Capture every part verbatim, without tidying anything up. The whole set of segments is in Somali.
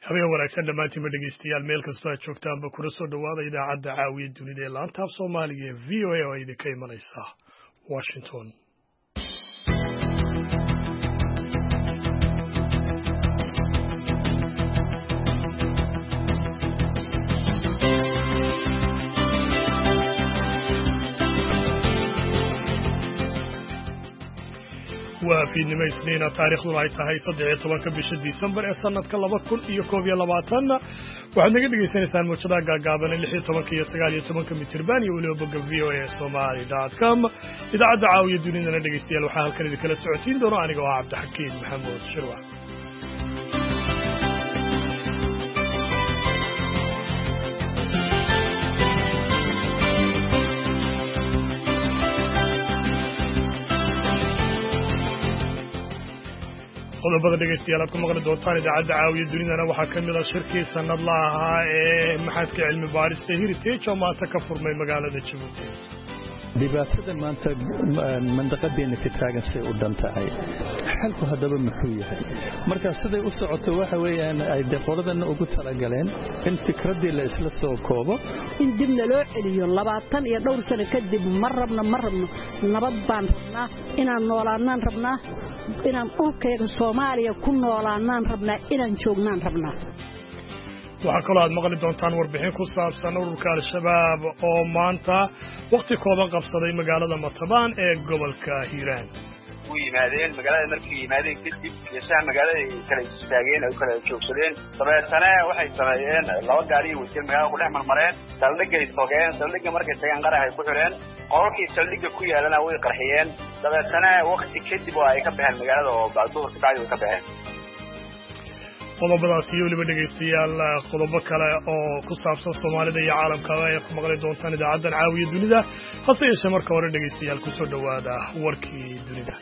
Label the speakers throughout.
Speaker 1: habeen wanaagsan dhammaantiin ma dhegeystayaal meel kastoo aad joogtaanba kuna soo dhawaada idaacadda caawiya dunida ee laanta af soomaaliga ee v o a oo idinka imanaysa washington. waa fiidnimo isniina taariikhduna ay tahay saddex iyo tobanka bisha disembar ee sanadka laba kun iyo koob iyo labaatanna waxaad naga dhegaysanaysaan muujadaha gaagaaban lix iyo tobanka iyo sagaal iyo tobanka mitirban iyo weliba bogga v o a somali dot com. idaacadda caawiya dunidana dhegeystayaal waxaa halkan idinkala socodsiin doona aniga oo ah cabdixakiin maxamuud shirwac. qodobada dhegeystayaal aad ku maqli doontaan idaacadda caawiya dunidana waxaa ka mid a shirkii sanadla ahaa ee maxadka cilmi baarista heritage oo maanta ka furmay magaalada jabuuti.
Speaker 2: dhibaatada maanta mandaqadeena ka taagan say u dhan tahay xalku haddaba muxuu yahay marka siday u socoto waxa weeyaan ay deqoladana ugu talagaleen in fikraddii la isla soo koobo
Speaker 3: in dibna loo celiyo labaatan iyo dhowr sano kadib ma rabno ma rabno nabad baan rabnaa inaan noolaanaan rabnaa inaan dhulkayga soomaaliya ku noolaanaan rabnaa inaan joognaan rabnaa.
Speaker 1: waxaa kaloo aad maqli doontaan warbixin ku saabsan ururka al-shabaab oo maanta wakhti kooban qabsaday magaalada matabaan ee gobolka hiiraan.
Speaker 4: u yimaadeen magaalada markii yimaadeen kadib yeeshaha magaalada ay kala istaageen ay kala joogsadeen dabeetana waxay sameeyeen laba gaari wajir magaalada ku dhex marmareen saldhigay togeen saldhigga markay tageen qarax ay ku xireen qolkii saldhigga ku yaalana way qarxiyeen dabeetana wakhti kadib oo ay ka baxeen magaalada oo bacduur bacdi ka baxeen.
Speaker 1: qodobadaas iyo weliba dhegaystayaal qodobo kale oo ku saabsan soomaalida iyo caalamka ayaad ku maqli doontaan idaacaddan caawiya dunida hase yeeshee marka hore dhegaystayaal kusoo dhowaada warkii dunida.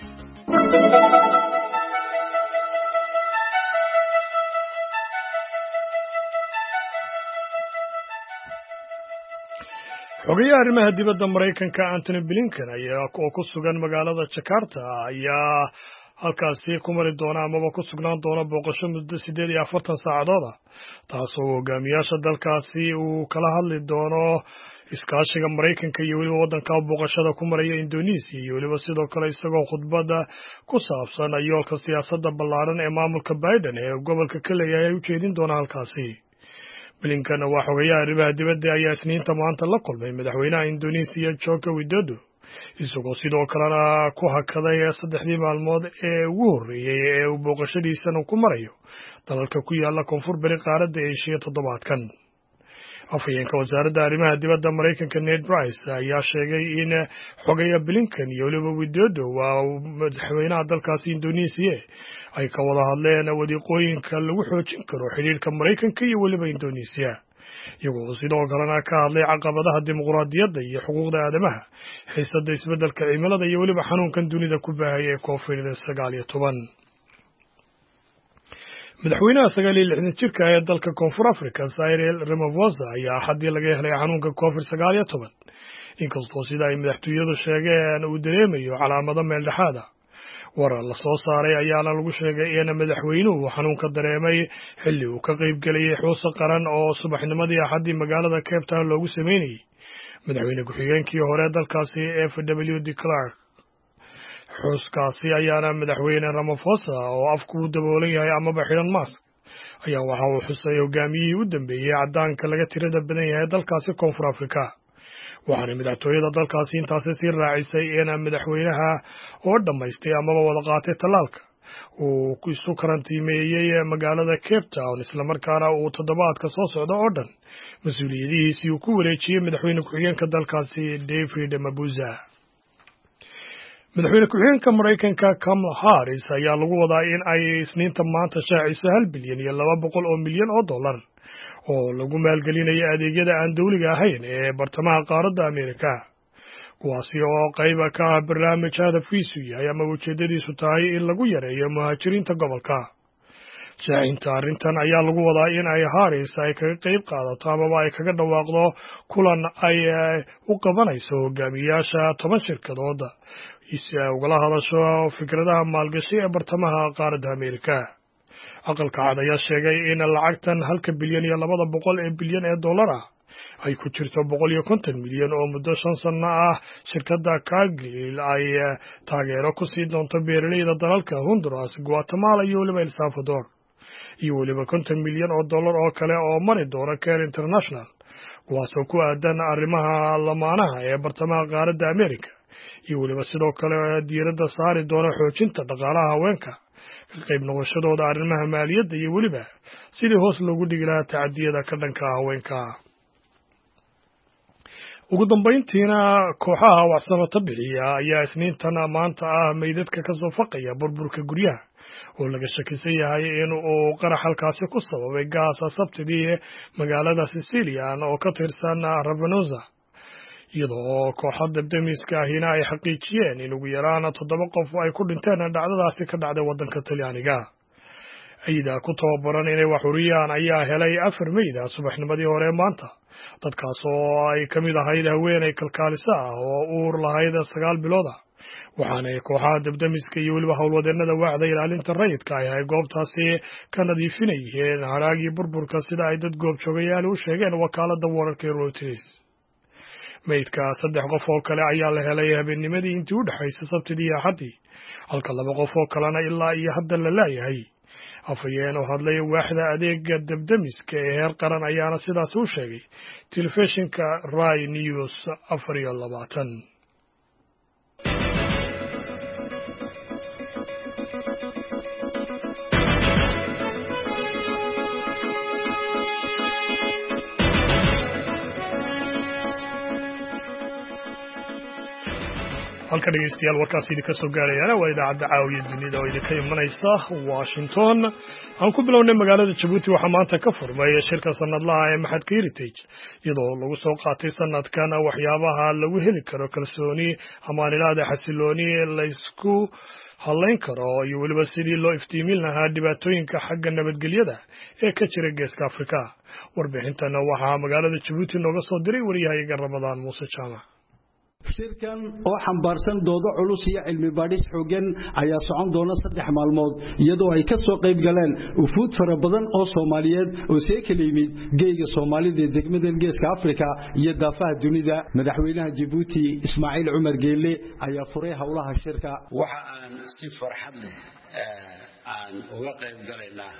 Speaker 1: xogayaha arrimaha dibadda maraykanka antony blinken ayaa oo ku sugan magaalada jakarta ayaa halkaasi ku mari doona amaba ku sugnaan doona booqasho muddo siddeed iyo afartan saacadood ah taasoo hogaamiyaasha dalkaasi uu kala hadli doono iskaashiga maraykanka iyo weliba waddanka booqashada ku maraya indonesiya iyo weliba sidoo kale isagoo khudbadda ku saabsan yoolka siyaasadda ballaaran ee maamulka biden ee gobolka ka leeyahay u jeedin doona halkaasi. blinken waa xogayaha arrimaha dibadda ayaa isniinta maanta la kulmay madaxweynaha indonesiya joko widodo isagoo sidoo kalena ku hakaday saddexdii maalmood ee ugu horreeyey ee uu booqashadiisana ku marayo dalalka ku yaala koonfur bari qaaradda eeshiya toddobaadkan. afhayeenka wasaaradda arrimaha dibadda maraykanka ned price ayaa sheegay in xogaya blinken iyo weliba widodo waa madaxweynaha dalkaasi indonesiya ay ka wada hadleen wadiiqooyinka lagu xoojin karo xidhiirka maraykanka iyo weliba indonesiya iyagoo sidoo kalena ka hadlay caqabadaha dimuqraadiyadda iyo xuquuqda aadamaha xiisadda isbeddelka cimilada iyo weliba xanuunkan dunida ku baahaya ee covid sagaal iyo toban. madaxweynaha sagaal iyo lixdan jirka ee dalka koonfur africa cyril ramaphosa ayaa axaddii laga helay xanuunka covid sagaal iyo toban inkastoo sida ay madaxtooyadu sheegeen uu dareemayo calaamado meeldhexaada. warar la soo saaray ayaana lagu sheegay in madaxweynuhu xanuunka dareemay xilli uu ka qayb gelayay xuusa qaran oo subaxnimadii axaddii magaalada Cape Town loogu sameynayay madaxweyne ku-xigeenkii hore dalkaasi f w de Klerk. xuuskaasi ayaana madaxweyne Ramaphosa oo afku u daboolan yahay amaba xidhan mask ayaa waxa uu xusay hogaamiyihii u dambeeyey caddaanka laga tirada badan yahay dalkaasi koonfur afrika. waxaana madaxtooyada dalkaasi intaasi sii raacisay in madaxweynaha oo dhammaystay amaba wada qaatay tallaalka uu isu karantiimeeyey magaalada Cape Town islamarkaana uu toddobaadka soo socda oo dhan mas-uuliyadihiisii uu ku wareejiyey madaxweyne ku-xigeenka dalkaasi David Mabuza. madaxweyne ku-xigeenka maraykanka Kamala Harris ayaa lagu wadaa in ay isniinta maanta shaaciso hal bilyan iyo laba boqol oo milyan oo dollar oo lagu maalgelinayo adeegyada aan dawliga ahayn ee bartamaha qaaradda Ameerika kuwaasi oo qayb ka ah barnaamij hadafkiisu yahay ama ujeedadiisu tahay in lagu yareeyo muhaajiriinta gobolka. shaacinta arrintan ayaa lagu wadaa in ay Harris ay kaga qayb qaadato amaba ay kaga dhawaaqdo kulan ay u qabanayso hogaamiyaasha toban shirkadood si ay ugala hadasho fikradaha maalgashi ee bartamaha qaaradda Ameerika. aqalka cad ayaa sheegay in lacagtan halka bilyan iyo labada boqol ee bilyan ee dollar ah ay ku jirto boqol iyo konton milyan oo muddo shan sano ah shirkadda Cargill ay taageero ku sii doonto beeralayda dalalka Honduras, Guatemala iyo weliba El Salvador, iyo weliba konton milyan oo dollar oo kale oo mari doona Care International, kuwaasoo ku aadan arrimaha lamaanaha ee bartamaha qaaradda Amerika, iyo weliba sidoo kale diiradda saari doona xoojinta dhaqaalaha haweenka, ka qayb noqoshadooda arrimaha maaliyadda iyo weliba sidii hoos loogu dhigi lahaa tacadiyada ka dhanka haweenka. ugu dambayntiina kooxaha waxsamata bixiya ayaa isniintan maanta ah meydadka ka soo faqaya burburka guryaha oo laga shakisan yahay in uu qarax halkaasi ku sababay gaas sabtidii magaalada Sicilian oo ka tirsan Ravenna, iyadoo kooxda debdemiska ahina ay xaqiijiyeen in ugu yaraan toddoba qof ay ku dhinteen dhacdadaasi ka dhacday waddanka Talyaaniga. ciida ku tababaran inay wax uriyaan ayaa helay afar meyda subaxnimadii hore maanta, dadkaas oo ay ka mid ahayd haweeney kalkaalisa ah oo uur lahayd sagaal bilooda, waxaanay kooxaha debdemiska iyo weliba howlwadeennada waaxda ilaalinta rayidka ay goobtaasi ka nadiifinayeen haraagii burburka sida ay dad goobjoogayaal u sheegeen wakaaladda wararka Reuters. meydka saddex qof oo kale ayaa la helay habeennimadii intii u dhexaysay sabtidii iyo axaddii, halka laba qof oo kalena ilaa iyo hadda la laayahay. afhayeen oo hadlay waaxda adeega debdemiska ee heer qaran ayaana sidaas u sheegay telefishinka Rai News afar iyo labaatan. halka dhegeystayaal warkaasi idinka soo gaarayana waa idaacadda caawiya dunida oo idinka imanaysa Washington. aan ku bilownay magaalada Djibouti waxaa maanta ka furmay shirka sanadlaha ee Maxadka Heritage, iyadoo lagu soo qaatay sanadkan waxyaabaha lagu heli karo kalsooni ama nidaamka xasilooni la isku halayn karo iyo weliba sidii loo iftiimin lahaa dhibaatooyinka xagga nabadgelyada ee ka jira Geeska Afrika. warbixintan waxaa magaalada Djibouti nooga soo diray wariyahayaga Ramadaan Muuse Jaamac.
Speaker 5: shirkan oo xambaarsan doodo culus iyo cilmi baadhis xooggan ayaa socon doona saddex maalmood, iyadoo ay ka soo qayb galeen ufuud fara badan oo Soomaaliyeed oo see kala yimid geega Soomaalida ee degmada Geeska Afrika iyo daafaha dunida. madaxweynaha Djibouti Ismaaciil Cumar Geelle ayaa furay howlaha shirka.
Speaker 6: waxa aan si farxad leh aan uga qayb galaynaa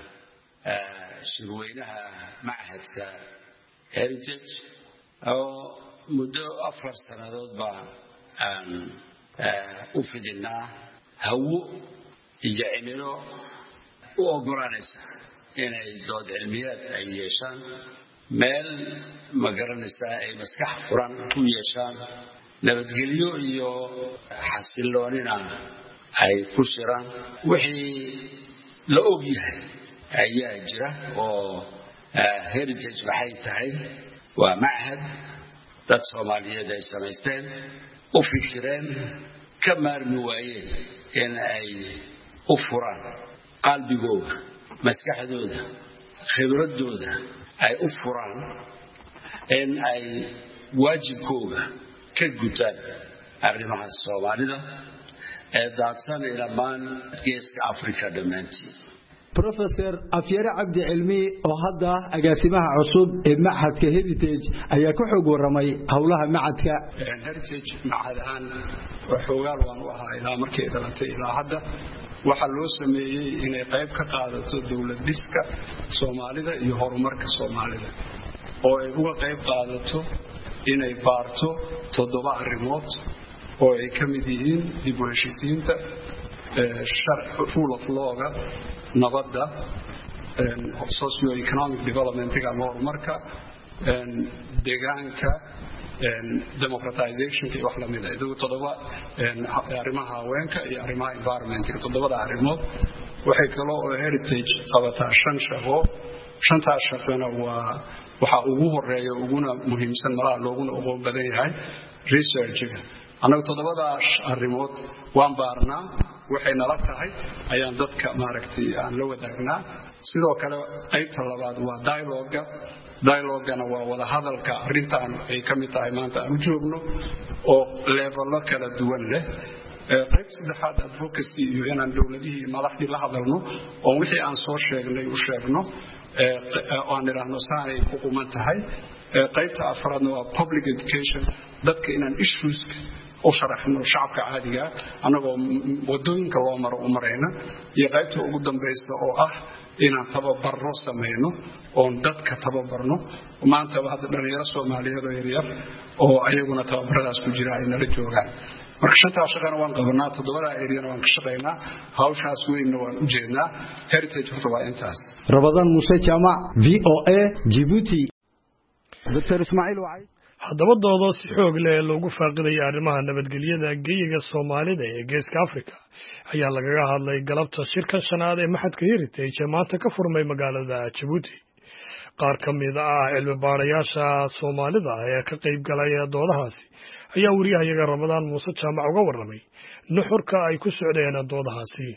Speaker 6: shirweynaha Maxadka Heritage oo muddo afar sanadood baa aan u fidinaa hawo iyo cimilo u ogolaanaysa inay dood cilmiyaad ay yeeshaan, meel ma garanaysaa ay maskax furan ku yeeshaan, nabadgelyo iyo xasiloonina ay ku shiraan. wixii la og yahay ayaa jira oo heritage maxay tahay. waa machad dad Soomaaliyeed ay samaysteen, u fikireen, ka maarmi waayeen in ay u furaan qalbigooda, maskaxdooda, khibradooda ay u furaan in ay waajibkooda ka gutaan arrimaha Soomaalida ee daadsan dhammaan Geeska Afrika dhammaantii.
Speaker 5: Professor Afyare Cabdi Cilmi oo hadda agaasimaha cusub ee Maxadka Heritage ayaa ku xog waramay howlaha Maxadka
Speaker 7: Heritage. Maxadahan waxoogaal waan u ahaa ilaa markii dhalatay ilaa hadda. waxaa loo sameeyay inay qayb ka qaadato dawlad dhiska Soomaalida iyo horumarka Soomaalida, oo ay uga qayb qaadato inay baarto toddoba arrimood oo ay ka mid yihiin dib u heshiisiinta, sharci rule of law-ga, nabadda, socio-economic development-ga ama horumarka, deegaanka, democratization iyo wax la mid ah. idu toddoba arrimaha haweenka iyo arrimaha environment-ka, toddobada arrimood. waxay kale oo heritage qabataa shan shaqo. shantaas shaqona waa waxa ugu horeeya uguna muhiimsan malaha looguna aqoon badan yahay research-ga. anagu toddobadaas arrimood waan baarnaa, waxay nala tahay ayaan dadka maaragtay aan la wadaagnaa. sidoo kale qaybta labaad waa dialogue-ga. dialogue-gana waa wada hadalka arrintan ay ka mid tahay maanta aan u joogno oo levello kala duwan leh. qayb saddexaad advocacy iyo inaan dowladihii madaxdii la hadalno oo wixii aan soo sheegnay u sheegno aan idhaahno saanay ku quman tahay qaybta afraadna waa public education dadka inaan issues u sharaxno shacabka caadiga anagoo wadooyinka loo maro u marayna iyo qaybta ugu dambaysa oo ah inaan tababarro samayno oon dadka tababarno maanta hadda dhalinyaro Soomaaliyeed oo yaryar oo ayaguna tababaradaas ku jira ay nala joogaan marka shanta shaqana waan qabanaa toddobada eeriyana waan ka shaqeynaa hawshaas weyn waan u jeednaa heritage horta waa intaas
Speaker 5: Ramadan Muuse Jaamac V O A Djibouti Doctor Ismaaciil Wacay
Speaker 1: haddaba doodo si xoog leh loogu faaqiday arrimaha nabadgelyada geeyiga Soomaalida ee Geeska Afrika ayaa lagaga hadlay galabta shirkan shanaad ee maxadka Heritage ee maanta ka furmay magaalada Djibouti qaar ka mid ah cilmi baarayaasha Soomaalida ee ka qayb galay doodahaasi ayaa wariyahayaga Ramadan Muuse Jaamac uga warramay nuxurka ay ku socdeen doodahaasi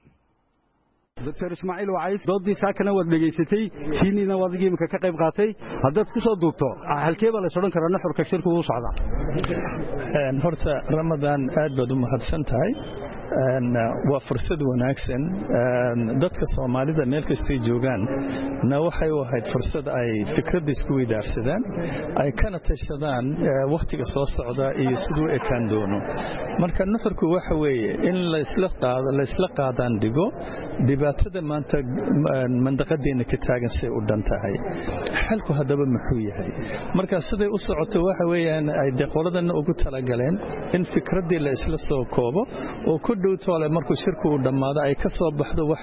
Speaker 5: Doctor Ismaaciil Wacay doodii saakana wad dhageysatay siinina wadigii imka ka qayb qaatay haddaad ku soo duubto halkee baa la soo karaa nuxurka shirku uu socda
Speaker 2: een horta Ramadan aad baad u mahadsan tahay een waa fursad wanaagsan een dadka Soomaalida meel kasta joogaan na waxay u ahayd fursad ay fikrad isku weydaarsadaan ay kana tashadaan waqtiga soo socda iyo sidoo ekaan doono marka nuxurku waxa weeye in la isla qaado la isla qaadaan digo dibaatada maanta mandaqadeena ka taagan si u dhantahay xalku hadaba muxuu yahay marka siday u socoto waxa weeyaan ay deqoladana ugu tala galeen in fikradii la isla soo koobo oo ku dhowtole markuu shirku u dhamaado ay ka soo baxdo wax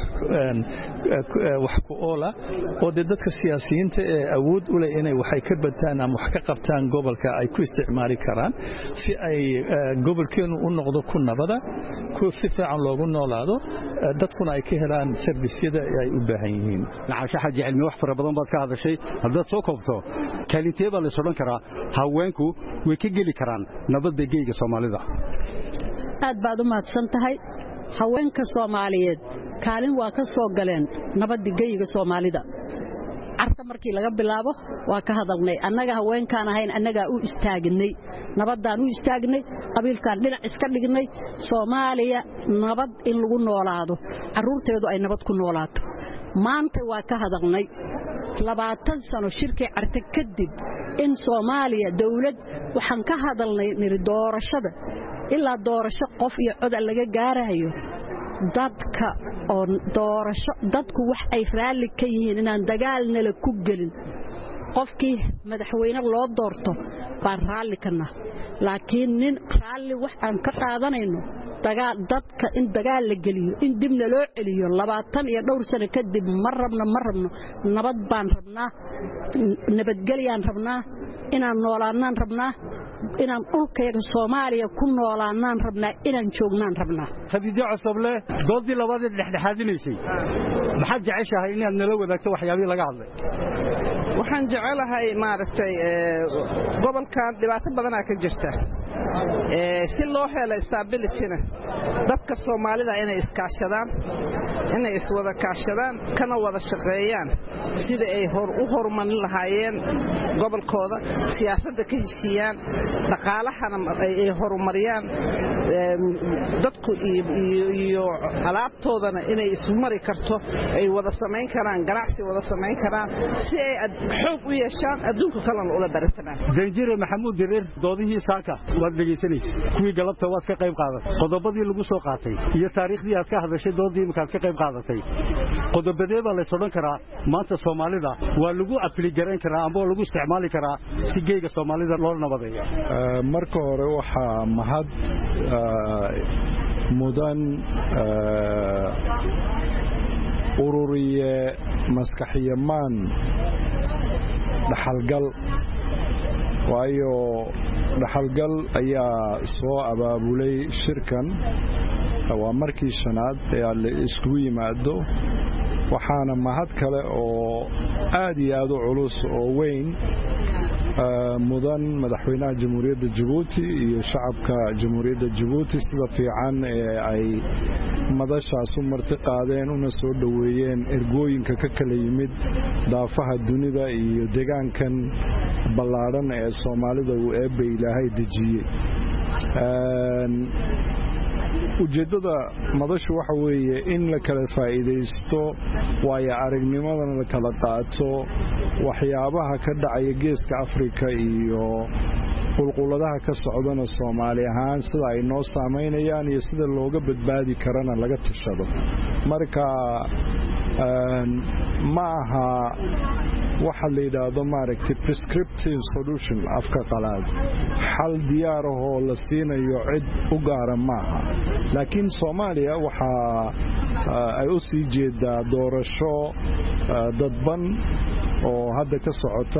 Speaker 2: wax ku oola oo dadka siyaasiyiinta ee awood u leh inay waxay ka badtaan ama wax ka qabtaan gobolka ay ku isticmaali karaan si ay gobolkeenu u noqdo ku nabada ku si fiican loogu noolaado dadkuna ay ka helaan servisyada ay u baahan yihiin
Speaker 5: nacaasha xaji cilmi wax fara badan baad ka hadashay haddaad soo koobto kaalintee baa la soo karaa haweenku way ka geli karaan nabadda geeyiga Soomaalida
Speaker 3: aad baad u mahadsan tahay haweenka Soomaaliyeed kaalin waa ka soo galeen nabadda geeyiga Soomaalida arta markii laga bilaabo waa ka hadalnay annaga haweenkaan ahayn annaga u istaagnay nabadaan u istaagnay qabiilkaan dhinac iska dhignay Soomaaliya nabad in lagu noolaado caruurteedu ay nabad ku noolaato maanta waa ka hadalnay labaatan sano shirkii arta kadib in Soomaaliya dawlad waxaan ka hadalnay niri doorashada ilaa doorasho qof iyo cod laga gaarayo dadka oo doorasho dadku wax ay raali ka yihiin inaan dagaalna la ku gelin qofkii madaxweyne loo doorto baan raali kana laakiin nin raali wax aan ka qaadanayno dagaal dadka in dagaal la geliyo in dibna loo celiyo labaatan iyo dhowr sano kadib mar rabna mar rabno nabad baan rabnaa nabadgeliyaan rabnaa inaan noolaanaan rabnaa inaan dhulkeega Soomaaliya ku noolaanaan rabnaa inaan joognaan rabnaa
Speaker 5: Khadiija Cusable doodii labaad ee dhexdhexaadinaysay maxaad jeceshahay inaad nala wadaagto waxyaabihii laga hadlay
Speaker 8: waxaan jecelahay maaragtay gobolkan dhibaato badan ka jirta ee si loo helo stability-na dadka Soomaalida inay iskaashadaan inay iswada kaashadaan kana wada shaqeeyaan sida ay hor u horumarin lahaayeen gobolkooda siyaasadda ka heshiiyaan dhaqaalahana ay horumariyaan dadku iyo alaabtoodana inay isku mari karto ay wada sameyn karaan ganacsi wada sameyn karaan si ay xoog u yeeshaan adduunka kale ula barataan
Speaker 5: Danjire Maxamuud Dirir doodihii saaka waad dhageysanaysaa kuwii galabta waad ka qayb qaadatay qodobadii lagu soo qaatay iyo taariikhdii aad ka hadashay doodii markaad ka qayb qaadatay qodobadee baa la soo karaa maanta Soomaalida waa lagu apply garan karaa ama lagu isticmaali karaa si geeyiga Soomaalida loo nabadeeyo
Speaker 9: marka hore waxa mahad mudan ururiye maskaxiyamaan dhaxalgal waayo dhaxalgal ayaa soo abaabulay shirkan waa markii shanaad ee la isku yimaado waxaana mahad kale oo aad iyo aad u culus oo weyn mudan madaxweynaha jamhuuriyadda Djibouti iyo shacabka jamhuuriyadda Djibouti sida fiican ee ay madashaas u marti qaadeen una soo dhaweeyeen ergooyinka ka kala yimid daafaha dunida iyo deegaankan ballaaran ee Soomaalida uu eebay Ilaahay dejiyay ujeeddada madashu waxa weeye in la kala faa'iidaysto waayo aragnimadana la kala qaato waxyaabaha ka dhacaya geeska Afrika iyo qulquladaha ka socdana Soomaali ahaan sida ay noo saameynayaan iyo sida looga badbaadi karana laga tashado marka ma aha waxa la yiraahdo maaragtay prescriptive solution afka qalaad xal diyaar ah oo la siinayo cid u gaar maaha laakiin Soomaaliya waxa ay u sii jeedaa doorasho dadban oo hadda ka socota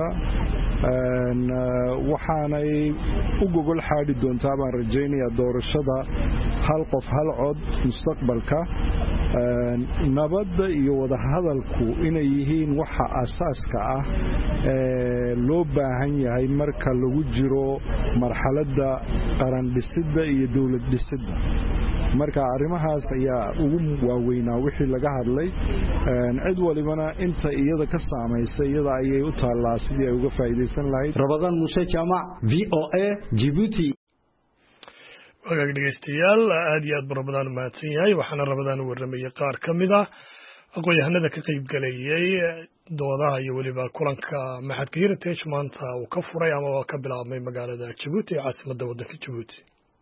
Speaker 9: waxaanay u gogol xaadi doontaa baan rajaynayaa doorashada hal qof hal cod mustaqbalka nabadda iyo wada hadalku inay yihiin waxa asaaska ah ee loo baahan yahay marka lagu jiro marxaladda qaran dhisidda iyo dawlad dhisidda marka arrimahaas ayaa ugu waaweynaa wixii laga hadlay cid walibana inta iyada ka saameysay iyada ayay u taalaa sidii ay uga faa'iideysan lahayd
Speaker 5: Ramadan Muuse Jaamac V O A Djibouti
Speaker 1: wagaag dhegeystayaal aad iyo aad Ramadan mahadsan yahay waxaana Ramadan u warramayay qaar ka mid ah aqoon-yahanada ka qayb galayay doodaha iyo waliba kulanka maxadka Heritage maanta uu ka furay ama ka bilaabmay magaalada Djibouti ee caasimadda waddanka Djibouti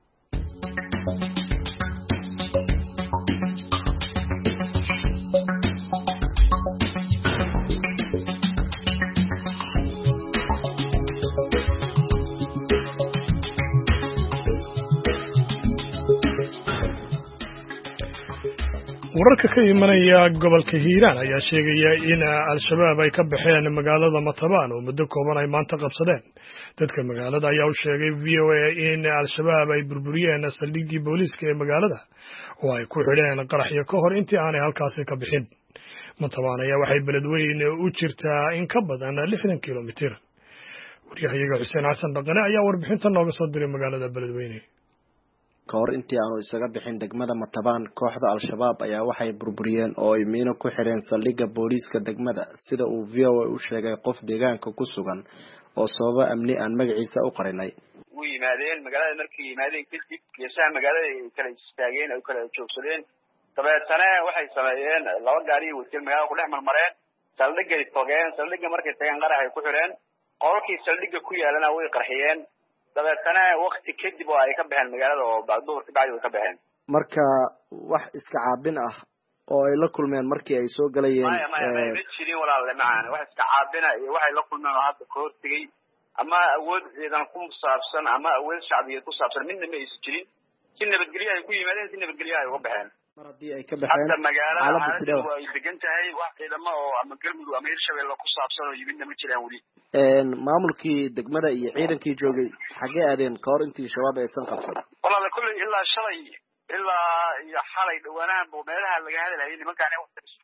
Speaker 1: wararka ka imanaya gobolka Hiiraan ayaa sheegaya in al-shabaab ay ka baxeen magaalada Matabaan oo muddo kooban ay maanta qabsadeen dadka magaalada ayaa u sheegay V O A in al-shabaab ay burburiyeen saldhiggii booliiska ee magaalada oo ay ku xidheen qaraxyo ka hor intii aanay halkaasi ka bixin Matabaan ayaa waxay beledweyne u jirtaa in ka badan lixdan kiiloomitir wariyahayaga Xuseen Xasan Dhaqane ayaa warbixinta nooga soo diray magaalada beledweyne
Speaker 10: kahor intii aanu isaga bixin degmada Matabaan kooxda al-shabaab ayaa waxay burburiyeen oo ay miino ku xireen saldhigga booliiska degmada sida uu V O A u sheegay qof deegaanka ku sugan oo sababa amni aan magaciisa u qarinay
Speaker 4: u yimaadeen magaalada markii yimaadeen kadib geesaha magaalada ay kala istaageen ay kala joogsadeen dabeetana waxay sameeyeen laba gaari oo wateen magaalada ku dhex marmareen saldhigga ay togeen saldhigga markay tageen qarax ay ku xireen qolkii saldhigga ku yaalana way qarxiyeen dabeetana waqti kadib oo ay ka baxeen magaalada oo bacduur ka bacdi ka baxeen
Speaker 10: marka wax iska caabin ah oo ay la kulmeen markii ay soo galayeen
Speaker 4: ma ma ma jirin walaal macaan wax iska caabina iyo waxay la kulmeen oo hadda ka hortagay ama awood ciidan ku saabsan ama awood shacbiyeed ku saabsan midna ma aysan jirin si nabadgelyo ay ku yimaadeen si nabadgelyo ay uga baxeen
Speaker 10: mar haddii ay ka baxeen
Speaker 4: xaaladda sidoo ay degan tahay wax ciidamo oo ama galmudug ama hirshabelle ku saabsan oo yimidna ma jiraan weli
Speaker 10: maamulkii degmada iyo ciidankii joogay xagee aadeen kahor intii shabaab aysan qabsan
Speaker 4: walaal kulli ilaa shalay ilaa iyo xalay dhawaanahan buu meelaha laga hadlayay nimankaan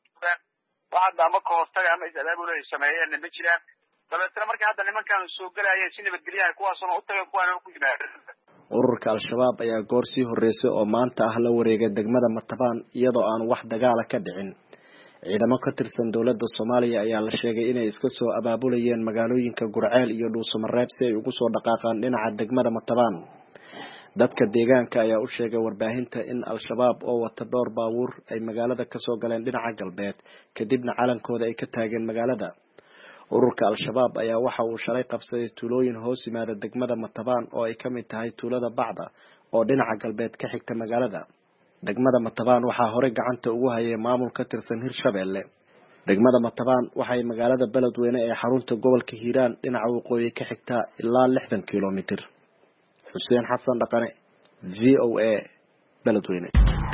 Speaker 4: waxaad ama ka hortaga ama is-abaabul ay sameeyeen ma jiraan dabeetana markii hadda nimankaan soo galayeen si nabadgelyaha kuwaasuna u tagay kuwaana ku yimaadeen
Speaker 10: ururka al-shabaab ayaa goor sii horeysay oo maanta ah la wareegay degmada Matabaan iyadoo aan wax dagaal ka dhicin ciidamo ka tirsan dawladda Soomaaliya ayaa la sheegay inay iska soo abaabulayeen magaalooyinka Gurceel iyo Dhuusamareeb si ay ugu soo dhaqaaqaan dhinaca degmada Matabaan dadka deegaanka ayaa u sheegay warbaahinta in al-shabaab oo wata dhowr baabuur ay magaalada ka soo galeen dhinaca galbeed kadibna calankooda ay ka taageen magaalada ururka al-shabaab ayaa waxa uu shalay qabsaday tuulooyin hoos yimaada degmada Matabaan oo ay ka mid tahay tuulada Bacda oo dhinaca galbeed ka xigta magaalada degmada Matabaan waxaa hore gacanta ugu hayay maamul ka tirsan Hirshabelle degmada Matabaan waxay magaalada beledweyne ee xarunta gobolka Hiiraan dhinaca waqooyi ka xigta ilaa lixdan kiiloomitir Xuseen Xasan Dhaqane V O A beledweyne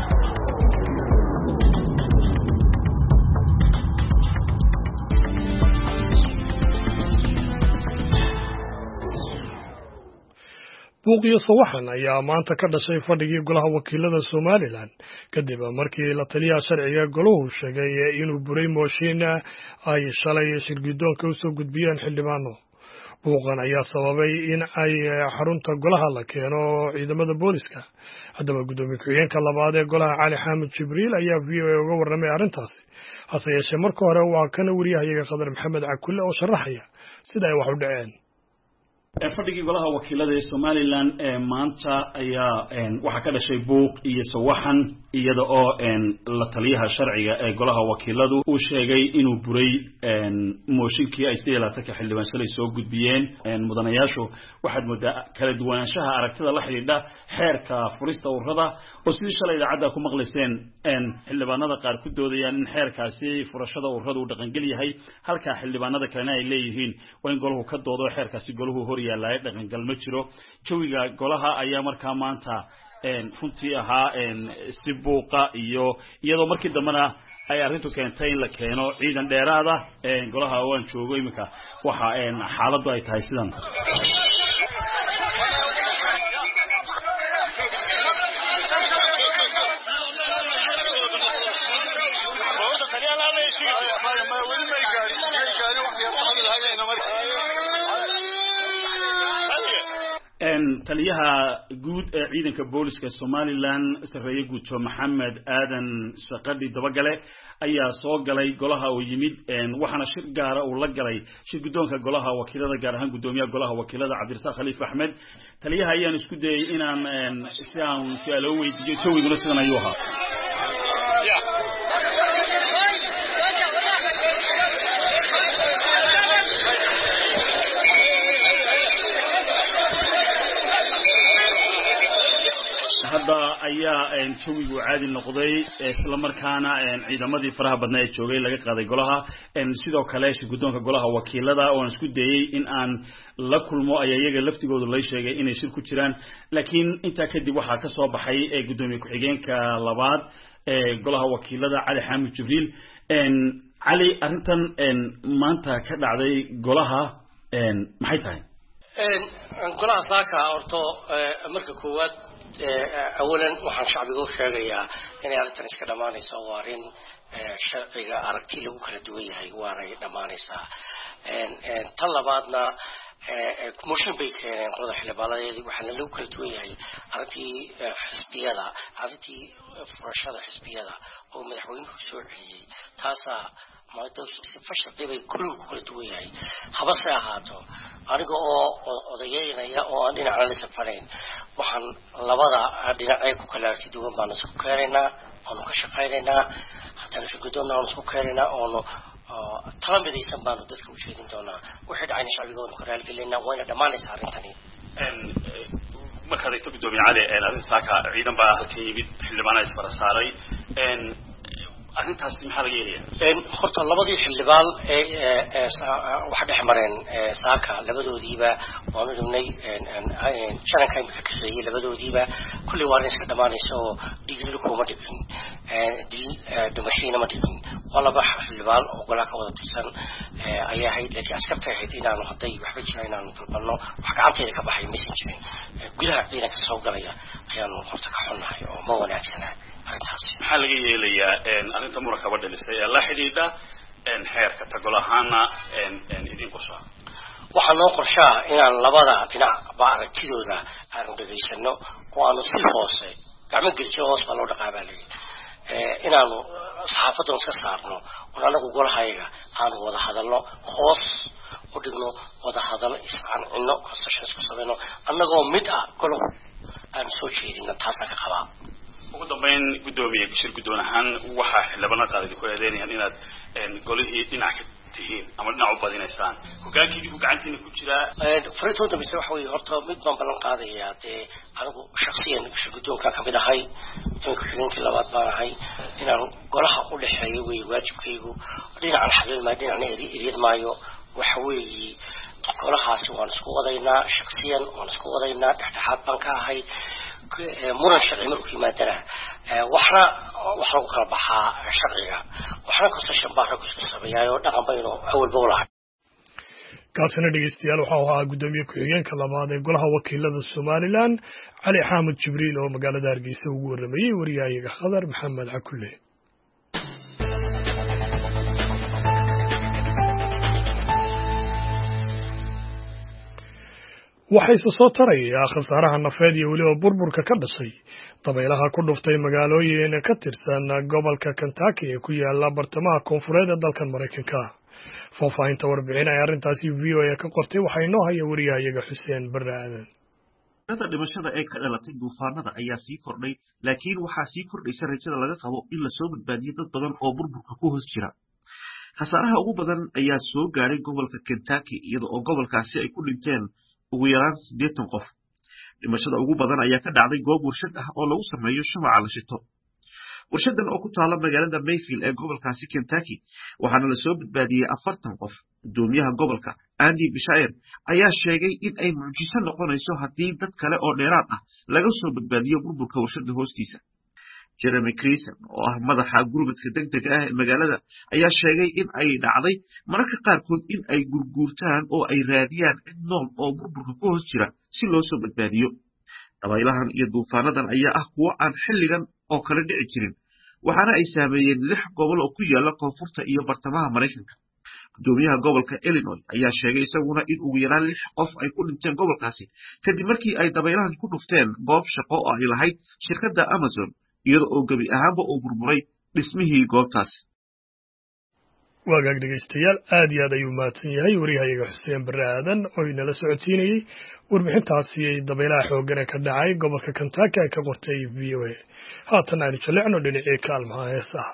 Speaker 1: buuqiyo sawaxan ayaa maanta ka dhashay fadhigii golaha wakiilada Somaliland kadib markii la taliyaha sharciga goluhu sheegay inuu buray mooshin ay shalay shirgidoonka u soo gudbiyeen xildhibaano buuqan ayaa sababay in ay xarunta golaha la keeno ciidamada booliska haddaba gudoomiye ku-xigeenka labaad ee golaha Cali Xamed Jibriil ayaa V O A uga warramay arrintaasi hase yeeshee marka hore waa kana wariyahayaga Qadar Maxamed Cakulle oo sharaxaya sida ay wax u dhaceen
Speaker 11: fadhigii golaha wakiilada ee Somaliland ee maanta ayaa waxa ka dhashay buuq iyo sawaxan iyada oo la taliyaha sharciga ee golaha wakiiladu uu sheegay inuu buray mooshinkii ay sideelatanka xildhibaan shalay soo gudbiyeen mudanayaashu waxaad moodaa kala duwanaanshaha aragtida la xidhiidha xeerka furista ururada oo sidii shalay idaacada ku maqlayseen xildhibaanada qaar ku doodayaan in xeerkaasi furashada ururadu uu dhaqan gal yahay halka xildhibaanada kalena ay leeyihiin waa in golahu ka doodo xeerkaasi golahu hor yaallay dhaqan gal ma jiro jawiga golaha ayaa markaa maanta runtii ahaa si buuqa iyo iyadoo markii dambana ay arrintu keentay in la keeno ciidan dheeraad ah golaha waan joogo iminka waxa xaaladdu ay tahay sidan taliyaha guud ee ciidanka booliska Somaliland sareeye guuto Maxamed Aadan Saqadi dabagale ayaa soo galay golaha oo yimid waxana shir gaar ah oo la galay shir gudoonka golaha wakiilada gaar ahaan gudoomiyaha golaha wakiilada Cabdirasaaq Khaliif Axmed taliyaha ayaan isku dayay inaan si aan su'aalo weydiiyo jawiguna sidan ayuu ahaa hadda ayaa jawigu caadi noqday isla markaana ciidamadii faraha badnaa ee joogay laga qaaday golaha sidoo kale gudoonka golaha wakiilada oo aan isku dayay in aan la kulmo ayaa iyaga laftigoodu la sheegay inay shir ku jiraan laakiin inta kadib waxa ka soo baxay ee gudoomiye ku-xigeenka labaad ee golaha wakiilada Cali Xaamid Jibriil cali arrintan maanta ka dhacday golaha maxay tahay
Speaker 12: golaha saaka horto marka koowaad أولاً وحن شعبي قول شاقيا إني أردت نسك دمانيسا وارين شرقيا أركتي لو كلا دوية هاي واري دمانيسا طلباتنا مشن بيكين قرض حلبالا يدي وحنا لو كلا دوية هاي أركتي حسبية دا أركتي فرشادة حسبية دا أو مدحوين خسوعي تاسا ما يدوس فشل بيبي كله كل دوية خبص يا هاتو أنا جو أضيعنا يا أو أنا على السفرين وحن لبضع أدينا أيكو كلا كدوم بنا سكرنا أو كشقيرنا حتى نشقدونا أو سكرنا أو ترى بدي سبانو دتك وشيدين دونا واحد عين شعبي قول كرال قلنا وين دماني سارين تاني
Speaker 11: ما كان يستوي دومي عليه أنا ساكا عيدا بقى كيبيد حلبانا يسفر ساري أنت هسمي حاجة يعني.
Speaker 12: خرط اللبضي في اللبال واحد حمرين ساكا لبدو ديبا وانو دمني شانا كاي مفكري لبدو ديبا كل وارنس كدماني سو ديجلكو ما تبين دي دمشينا ما تبين والله بح في اللبال وقولا كودا تسن أيها هيد لكي أسكبتها هيدين عنو حطي وحبيت شاين عنو في البنو وحق عمتي لك بحي ميسين شاين قلها عينك السوق ليا خيانو خرطك حولنا هاي وموانا أكسنا
Speaker 11: maxaa laga yeelayaa arrinta muranka dhalisay ee la xidhiidha xeerka tagolahaana idin qorshaa
Speaker 12: waxaa loo qorshaa inaan labada dhinac baa aragtidooda aanu dhageysano oo aanu si hoose gacmo gelin hoos baa loo dhaqaabaa leeyahay inaanu saxaafadda iska saarno oo anagu golahayaga aanu wada hadalno hoos u dhigno wada hadal isqancino concessions ku samayno annagoo mid ah golo aan soo jeedino taasaa ka qabaa
Speaker 11: ugu dambeyn gudoomiye shir gudoon ahaan waxa xilbana qaadi ku eedeynayaan inaad golihii dhinac ka tihiin ama dhinac u badinaysaan hogaankii ku gacantiina ku jira
Speaker 12: fariintooda mise waxa weeye horta mid baan balan qaadayaa dee anigu shakhsiyan shir gudoonka ka mid ahay inka xigeenkii labaad baan ahay inaan golaha u dhexeeyo wey waajibkaygu dhinacan xalil ma dhinacna eriyad maayo waxa weeye golahaasi waan isku wadaynaa shakhsiyan waan isku wadaynaa dhexdhexaad baan ka ahay muran sharci markuu yimaadana waxna waxa lagu kala baxaa sharciga waxna concession baa rag isku sameeyayo dhaqan bayno awalba u lahay
Speaker 1: kaasina dhegeystayaal waxa uu ahaa gudoomiye ku-xigeenka labaad ee golaha wakiilada Somaliland Cali Xaamid Jibriil oo magaalada Hargeysa ugu waramayay wariyahayaga Khadar Maxamed Cakulle waxay soo tarayaan khasaaraha nafeed iyo waliba burburka ka dhashay dabaylaha ku dhuftay magaalooyin ka tirsan gobolka Kentucky ee ku yaala bartamaha koonfureed ee dalkan Mareykanka faahfaahinta warbixin ay arrintaasi v o a ka qortay waxaa inoo haya wariyahayaga xuseen barre aadan
Speaker 13: tirada dhimashada ee ka dhalatay duufaanada ayaa sii kordhay laakiin waxaa sii kordhaysa rajada laga qabo in lasoo badbaadiyo dad badan oo burburka ku hoos jira khasaaraha ugu badan ayaa soo gaadhay gobolka Kentucky iyada oo gobolkaasi ay ku dhinteen ugu yaraan siddeetan qof dhimashada ugu badan ayaa ka dhacday goob warshad ah oo lagu sameeyo shumaca la shito warshadan oo ku taala magaalada Mayfield ee gobolkaasi Kentucky waxaana la soo badbaadiyay afartan qof gudoomiyaha gobolka Andy Beshear ayaa sheegay in ay mucjiso noqonayso haddii dad kale oo dheeraad ah laga soo badbaadiyo burburka warshada hoostiisa Jeremy Creason oo ah madaxa gurmadka degdega ah ee magaalada ayaa sheegay in ay dhacday mararka qaarkood in ay gurguurtaan oo ay raadiyaan cid nool oo burburka ku hoos jira si loo soo badbaadiyo dabaylahan iyo duufaanadan ayaa ah kuwo aan xilligan oo kale dhici jirin waxaana ay saameeyeen lix gobol oo ku yaala koonfurta iyo bartamaha Mareykanka gudoomiyaha gobolka Illinois ayaa sheegay isaguna in ugu yaraan lix qof ay ku dhinteen gobolkaasi kadib markii ay dabaylahan ku dhufteen goob shaqo oo ay lahayd shirkadda Amazon iyada oo gabi ahaanba uu burburay dhismihii goobtaas
Speaker 1: wagaag dhegeystayaal aad iyo aad ayuu mahadsan yahay wariyahayaga xuseen barre aadan oo inala socodsiinayey warbixintaasi ay dabaylaha xooggan ee ka dhacay gobolka Kentucky ay ka qortay v o a haatan aynu jaleecno dhinacii kaalmaha heesaha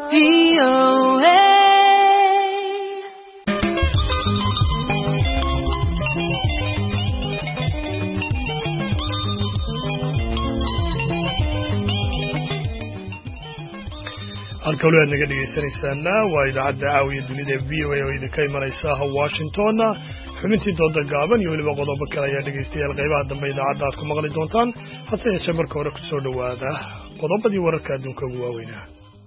Speaker 14: V O A.
Speaker 1: halka wali aad naga dhegaysanaysaana waa idaacadda caawiya dunida v o a oo idinka imanaysa washington xubintii dooda gaaban iyo weliba qodobo kale ayaa dhegaystayaal qaybaha dambe idaacadda aad ku maqli doontaan hase yeeshee marka hore ku soo dhowaada qodobadii wararka adduunka ugu waaweynaa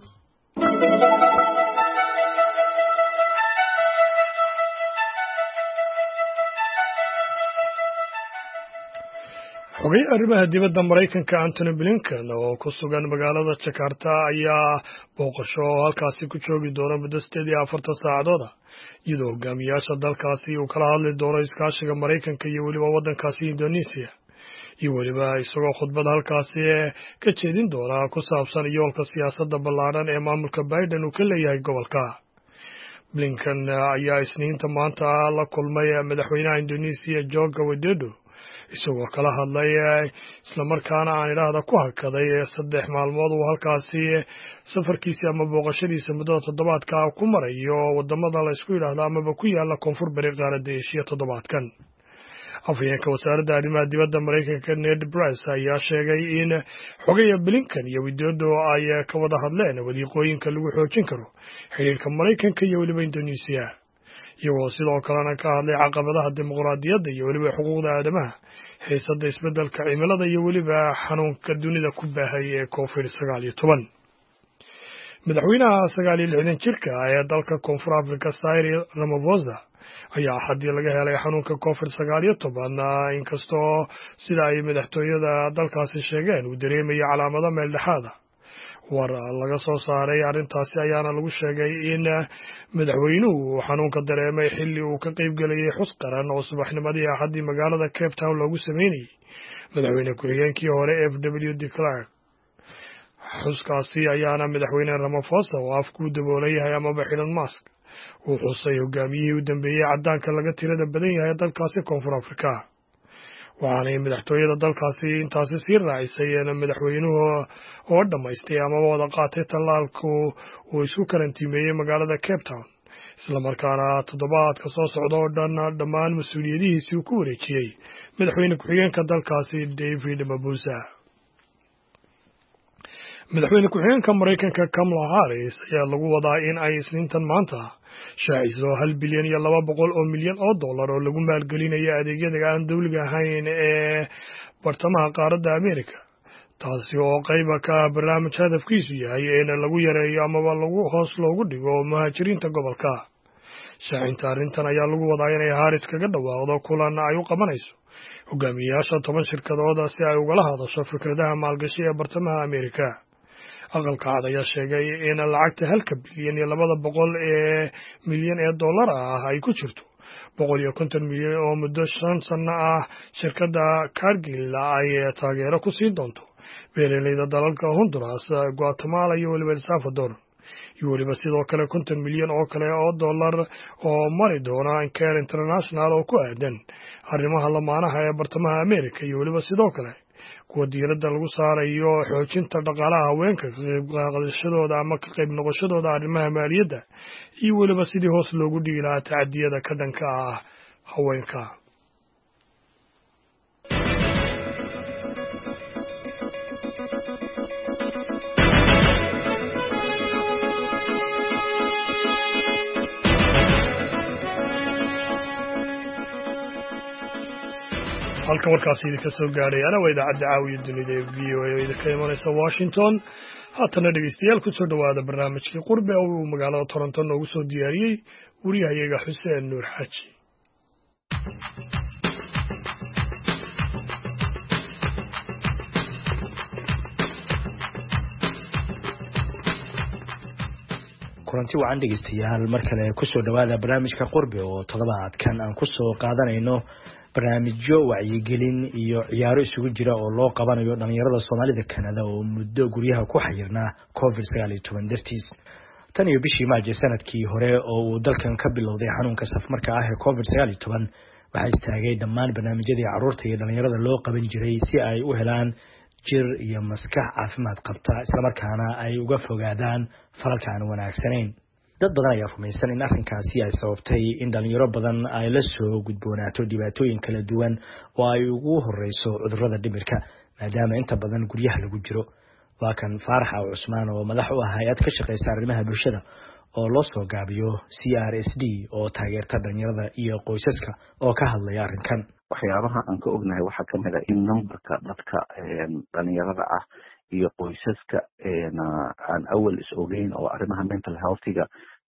Speaker 1: xogay arrimaha dibadda Mareykanka Anthony Blinken oo ku sugan magaalada Jakarta ayaa booqasho halkaasi ku joogi doona muddo sideed iyo afartan saacadood iyadoo hogaamiyaasha dalkaasi uu kala hadli doono iskaashiga Mareykanka iyo weliba waddankaasi Indonesia iyo weliba isagoo khudbad halkaasi ka jeedin doona ku saabsan yoolka siyaasadda ballaaran ee maamulka Biden uu ka leeyahay gobolka. Blinken ayaa isniinta maanta la kulmay madaxweynaha Indonesia Joko Widodo isagoo kala hadlay isla markaana aan idhaahda ku hakaday saddex maalmood uu halkaasi safarkiisa ama booqashadiisa muddada toddobaadka ku marayo wadamada la isku yidhaahdo amaba ku yaala koonfur bari qaaradda Aasiya toddobaadkan. afhayeenka wasaaradda arrimaha dibadda Mareykanka Ned Price ayaa sheegay in xogaya Blinken iyo Widodo ay ka wada hadleen wadiiqooyinka lagu xoojin karo xiriirka Mareykanka iyo weliba Indonesia iyagoo sidoo kalena ka hadlay caqabadaha dimuqraadiyadda iyo weliba xuquuqda aadamaha xiisadda isbeddelka cimilada iyo weliba xanuunka dunida ku baahay ee covid sagaal iyo toban. madaxweynaha sagaal iyo lixdan jirka ee dalka koonfur afrika Cyril Ramaphosa ayaa haddii laga helay xanuunka covid sagaal iyo toban inkastoo sida ay madaxtooyada dalkaasi sheegeen uu dareemayo calaamado meel dhexaada. war laga soo saaray arrintaasi ayaana lagu sheegay in madaxweynuhu xanuunka dareemay xilli uu ka qayb galayay xus qaran oo subaxnimadii axaddii magaalada Cape Town loogu sameynayay madaxweyne ku-xigeenkii hore F W de Klerk. xuskaasi ayaana madaxweyne Ramaphosa oo afku daboolan yahay amaba xidhan mask uu xusay hogaamiyihii u dambeeyey caddaanka laga tirada badan yahay dalkaasi koonfur afrika. waxaanay madaxtooyada dalkaasi intaasi sii raacisay madaxweynuhu oo dhammaystay amaba wada qaatay tallaalku uu isku karantiimeeyey magaalada Cape Town islamarkaana toddobaadka soo socda oo dhan dhammaan mas-uuliyadihiisii uu ku wareejiyey madaxweyne ku-xigeenka dalkaasi David Mabuza. madaxweyne ku-xigeenka Mareykanka Kamala Harris ayaa lagu wadaa in ay isniintan maanta shaaciso hal bilyan iyo laba boqol oo milyan oo dollar oo lagu maalgelinayo adeegyada aan dawliga ahayn ee bartamaha qaaradda Ameerika, taasi oo qayb ka ah barnaamij hadafkiisu yahay in lagu yareeyo amaba lagu hoos loogu dhigo muhaajiriinta gobolka. shaacinta arrintan ayaa lagu wadaa inay Harris kaga dhawaaqdo kulan ay u qabanayso hogaamiyayaasha toban shirkadood si ay ugala hadasho fikradaha maalgashi ee bartamaha Ameerika. aqalka cad ayaa sheegay in lacagta halka bilyan iyo labada boqol ee milyan ee dollar ah ay ku jirto boqol iyo konton milyan oo muddo shan sano ah shirkadda Cargill ay taageero ku sii doonto beeraleyda dalalka Honduras, Guatemala iyo weliba El Salvador, iyo weliba sidoo kale konton milyan oo kale oo dollar oo mari doona Care International oo ku aadan arrimaha lamaanaha ee bartamaha Ameerika iyo weliba sidoo kale kuwa diiradda lagu saarayo xoojinta dhaqaalaha haweenka ka qayb qaadashadooda ama ka qayb noqoshadooda arrimaha maaliyadda iyo weliba sidii hoos loogu dhigi lahaa tacadiyada ka dhanka ah haweenka. halka warkaasi idinka soo gaadhayana waa idaacadda caawiya dunida ee v o a oo idinka imanaysa Washington. haatana dhegeystayaal ku soo dhowaada barnaamijkii qurbe oo uu magaalada Toronto noogu soo diyaariyey wariyahayaga Xuseen Nuur Xaaji.
Speaker 15: kulanti wacan dhegeystayaal mar kale ku soo dhowaada barnaamijka qurbe oo toddobaadkan aan ku soo qaadanayno barnaamijyo wacyigelin iyo ciyaaro isugu jira oo loo qabanayo dhalinyarada Soomaalida Kanada oo muddo guryaha ku xayirnaa covid sagaal iyo toban dartiis. tan iyo bishii Maajo sanadkii hore oo uu dalkan ka bilowday xanuunka safmarka ah ee covid sagaal iyo toban waxaa istaagay dhammaan barnaamijyadii carruurta iyo dhalinyarada loo qaban jiray si ay u helaan jir iyo maskax caafimaad qabta islamarkaana ay uga fogaadaan falalka aan wanaagsanayn. dad badan ayaa rumaysan in arrinkaasi ay sababtay in dhalinyaro badan ay la soo gudboonaato dhibaatooyin kala duwan oo ay ugu horeyso cudurrada dhimirka maadaama inta badan guryaha lagu jiro. waa kan Faarax Aw Cusmaan oo madax u ah hay'ad ka shaqeysa arrimaha bulshada oo loo soo gaabiyo C R S D oo taageerta dhalinyarada iyo qoysaska oo ka hadlaya arrinkan.
Speaker 14: waxyaabaha aan ka ognahay waxaa ka mid ah in numberka dadka dhalinyarada ah iyo qoysaska aan awal is ogeyn oo arrimaha mental healthiga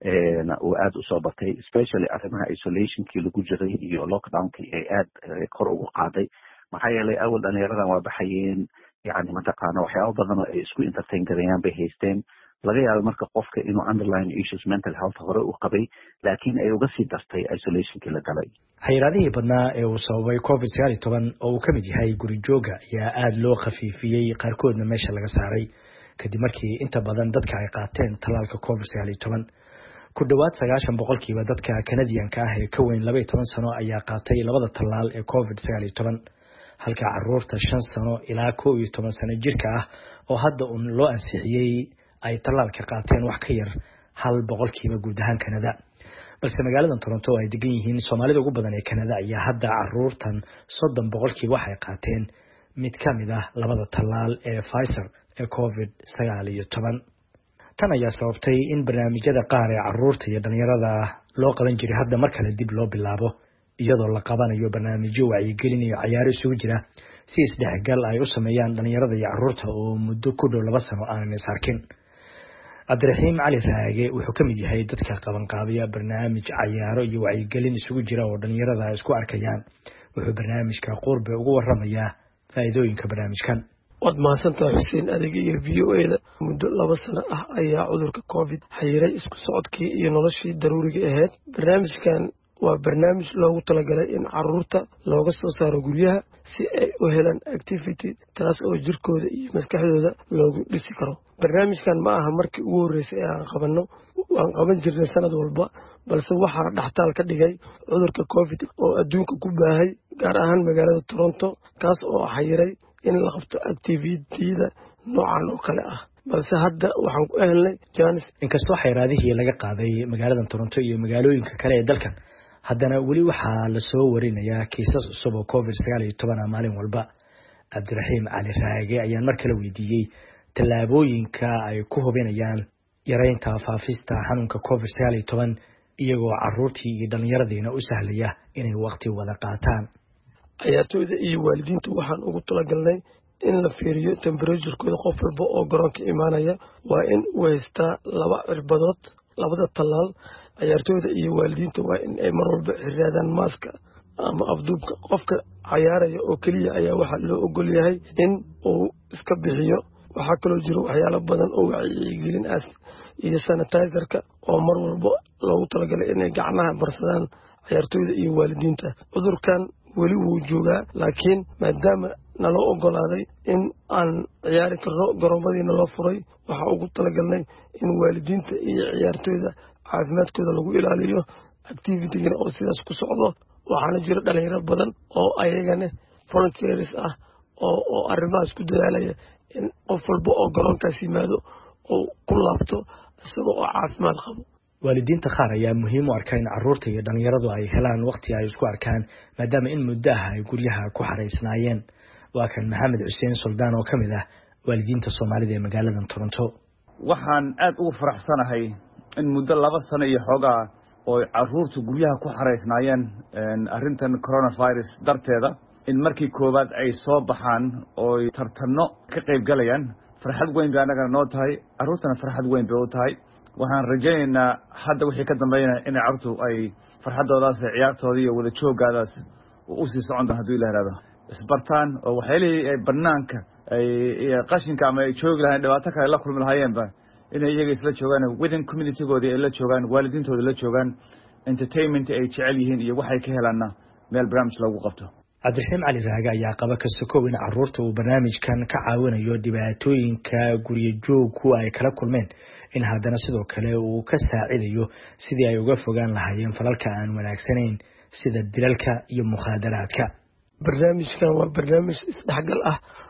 Speaker 14: uu aad u soo batay, especially arrimaha isolationkii lagu jiray iyo lockdownkii ay aad kor ugu qaaday. maxaa yeelay awal dhalinyaradan waa baxayeen, yani mataqaana waxyaaba badan oo ay isku entertain garayaan bay haysteen. laga yaabo marka qofka inuu underlying issues mental health hore u qabay, laakiin ay uga sii dartay isolationkii la galay.
Speaker 15: xayiraadihii badnaa ee uu sababay covid sagaal iyo toban oo uu ka mid yahay guri jooga ayaa aad loo khafiifiyey, qaarkoodna meesha laga saaray kadib markii inta badan dadka ay qaateen tallaalka covid sagaal iyo toban. ku dhawaad sagaashan boqolkiiba dadka Canadian-ka ah ee ka weyn laba iyo toban sano ayaa qaatay labada tallaal ee covid sagaal iyo toban, halka carruurta shan sano ilaa kow iyo toban sano jirka ah oo hadda uun loo ansixiyey ay tallaalka qaateen wax ka yar hal boqolkiiba guud ahaan Canada. balse magaalada Toronto ay degan yihiin Soomaalida ugu badan ee Canada ayaa hadda carruurtan soddon boqolkiiba waxay qaateen mid ka mid ah labada tallaal ee Pfizer ee covid sagaal iyo toban. tan ayaa sababtay in barnaamijyada qaar ee carruurta iyo dhalinyarada loo qaban jiray hadda mar kale dib loo bilaabo, iyadoo la qabanayo barnaamijyo wacyigelin iyo ciyaaro isugu jira si isdhexgal ay u sameeyaan dhalinyarada iyo carruurta oo muddo ku dhow laba sano aanan is arkin. Cabdiraxiim Cali Raage wuxuu ka mid yahay dadka qabanqaabiya barnaamij ciyaaro iyo wacyigelin isugu jira oo dhalinyarada ay isku arkayaan. wuxuu barnaamijka Qurbe ugu waramayaa faa'iidooyinka barnaamijkan.
Speaker 16: waad mahadsantahay Xuseen. adiga iyo V O A da muddo laba sano ah ayaa cudurka covid xayiray isku socodkii iyo noloshii daruuriga ahayd. barnaamijkan waa barnaamij loogu talagalay in carruurta looga soo saaro guryaha si ay u helaan activity taas oo jirkooda iyo maskaxdooda loogu dhisi karo. barnaamijkan ma aha markii ugu horreysay aan qabanno, waan qaban jirnay sanad walba, balse waxaa dhaxtaal ka dhigay cudurka covid oo adduunka ku baahay gaar ahaan magaalada Toronto, kaas oo xayiray in la qabto activity-da noocan oo kale ah. balse hadda waxaan ku helnay jaanis.
Speaker 15: inkastoo xayiraadihii laga qaaday magaalada Toronto iyo magaalooyinka kale ee dalkan, haddana weli waxaa la soo warinayaa kiisas cusub oo covid sagaal iyo toban maalin walba. Cabdiraxiim Cali Raage ayaan mar kale weydiiyey tallaabooyinka ay ku hubinayaan yareynta faafista xanuunka covid sagaal iyo toban iyagoo carruurtii iyo dhalinyaradiina u sahlaya inay waqti wada qaataan.
Speaker 16: ciyaartooyda iyo waalidiinta waxaan ugu talagalnay in la fiiriyo temperature-kooda qof walba oo garoonka imaanaya waa in uu haystaa laba cirbadood labada tallaal. ciyaartooyda iyo waalidiinta waa in ay mar walba xiraadaan maaska ama afduubka. qofka cayaaraya oo keliya ayaa waxaa loo ogol yahay in uu iska bixiyo. waxaa kaloo jiro waxyaalo badan oo wacyigelin ah iyo sanitizerka oo mar walba loogu talagalay inay gacmaha marsadaan ciyaartooyda iyo waalidiinta. cudurkan weli wuu joogaa, laakiin maadaama naloo ogolaaday in aan ciyaari karno garoomadiina loo furay, waxaa ugu talagalnay in waalidiinta iyo ciyaartooyda caafimaadkooda lagu ilaaliyo activity-gana oo sidaas ku socdo. waxaana jira dhalinyaro badan oo ayagana volunteers ah oo oo arrimahaas ku dadaalaya in qof walba oo garoonkaas yimaado oo ku laabto isagoo oo caafimaad qabo.
Speaker 15: waalidiinta qaar ayaa muhiim u arka in carruurta iyo dhalinyaradu ay helaan waqti ay isku arkaan maadaama in muddo ah ay guryaha ku xareysnaayeen. waa kan Maxamed Xuseen Suldaan oo ka mid ah waalidiinta Soomaalida ee magaalada Toronto.
Speaker 17: waxaan aad ugu faraxsanahay in muddo laba sano iyo xoogaa oo carruurtu guryaha ku xareysnaayeen arrintan coronavirus darteeda, in markii koowaad ay soo baxaan oo tartanno ka qayb galayaan. farxad weyn bay anagana noo tahay, carruurtana farxad weyn bay u tahay. waxaan rajaynaynaa hadda wixii ka dambeynaya in carruurtu ay farxadoodaas ciyaartooda iyo wada jooggaadaas u sii socon doon hadduu ilaah ihahdo, isbartaan oo waxyaelihii ay banaanka ay qashinka ama ay joogi lahayn dhibaato kale la kulmi lahaayeenba inay iyaga isla joogaan within communitygoodii ay la joogaan, waalidiintooda la joogaan, entertainment ay jecel yihiin iyo waxay ka helaanna meel barnaamij loogu qabto.
Speaker 15: Cabdiraxiim Cali Raage ayaa qaba ka sokow in carruurta uu barnaamijkan ka caawinayo dhibaatooyinka guryo joogku ay kala kulmeen, in haddana sidoo kale uu ka saacidayo sidii ay uga fogaan lahaayeen falalka aan wanaagsanayn sida dilalka iyo mukhaadaraadka.
Speaker 16: barnaamijkan waa barnaamij isdhexgal ah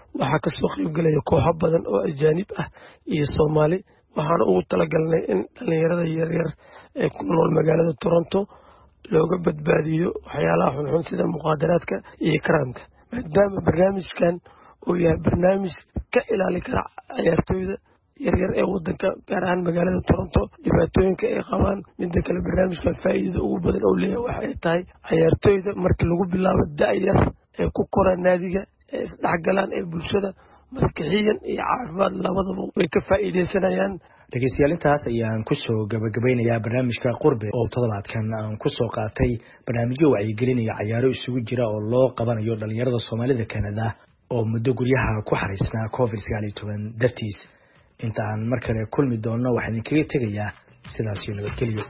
Speaker 16: waxaa kasoo qaybgelaya kooxo badan oo ajaanib ah iyo soomaali waxaana ugu talagalnay in dhalinyarada yaryar ee ku nool magaalada Toronto looga badbaadiyo waxyaalaha xunxun sida muqaadaraadka iyo karaamka maadaama barnaamijkan uu yahay barnaamij ka ilaali kara ciyaartooyda yaryar ee wadanka gaar ahaan magaalada Toronto dhibaatooyinka ay qabaan midda kale barnaamijkan faa'iido ugu badan oo leeyahay waxa ay tahay ciyaartooyda markii lagu bilaabo da'yar ee ku koraan naadiga ee isdhexgalaan ee bulshada maskaxiyan iyo caafimaad labadaba way ka faa'iideysanayaan
Speaker 15: dhegeystayaal intaas ayaan kusoo gabagabeynayaa barnaamijka qurbe oo toddobaadkan aan kusoo qaatay barnaamijyo wacyigelinaya cayaaro isugu jira oo loo qabanayo dhalinyarada Soomaalida Canada oo muddo guryaha ku xariisnaa covid sagaal iyo toban dartiis inta aan mar kale kulmi doono waxaan kaga tegayaa sidaas iyo nabadgelyo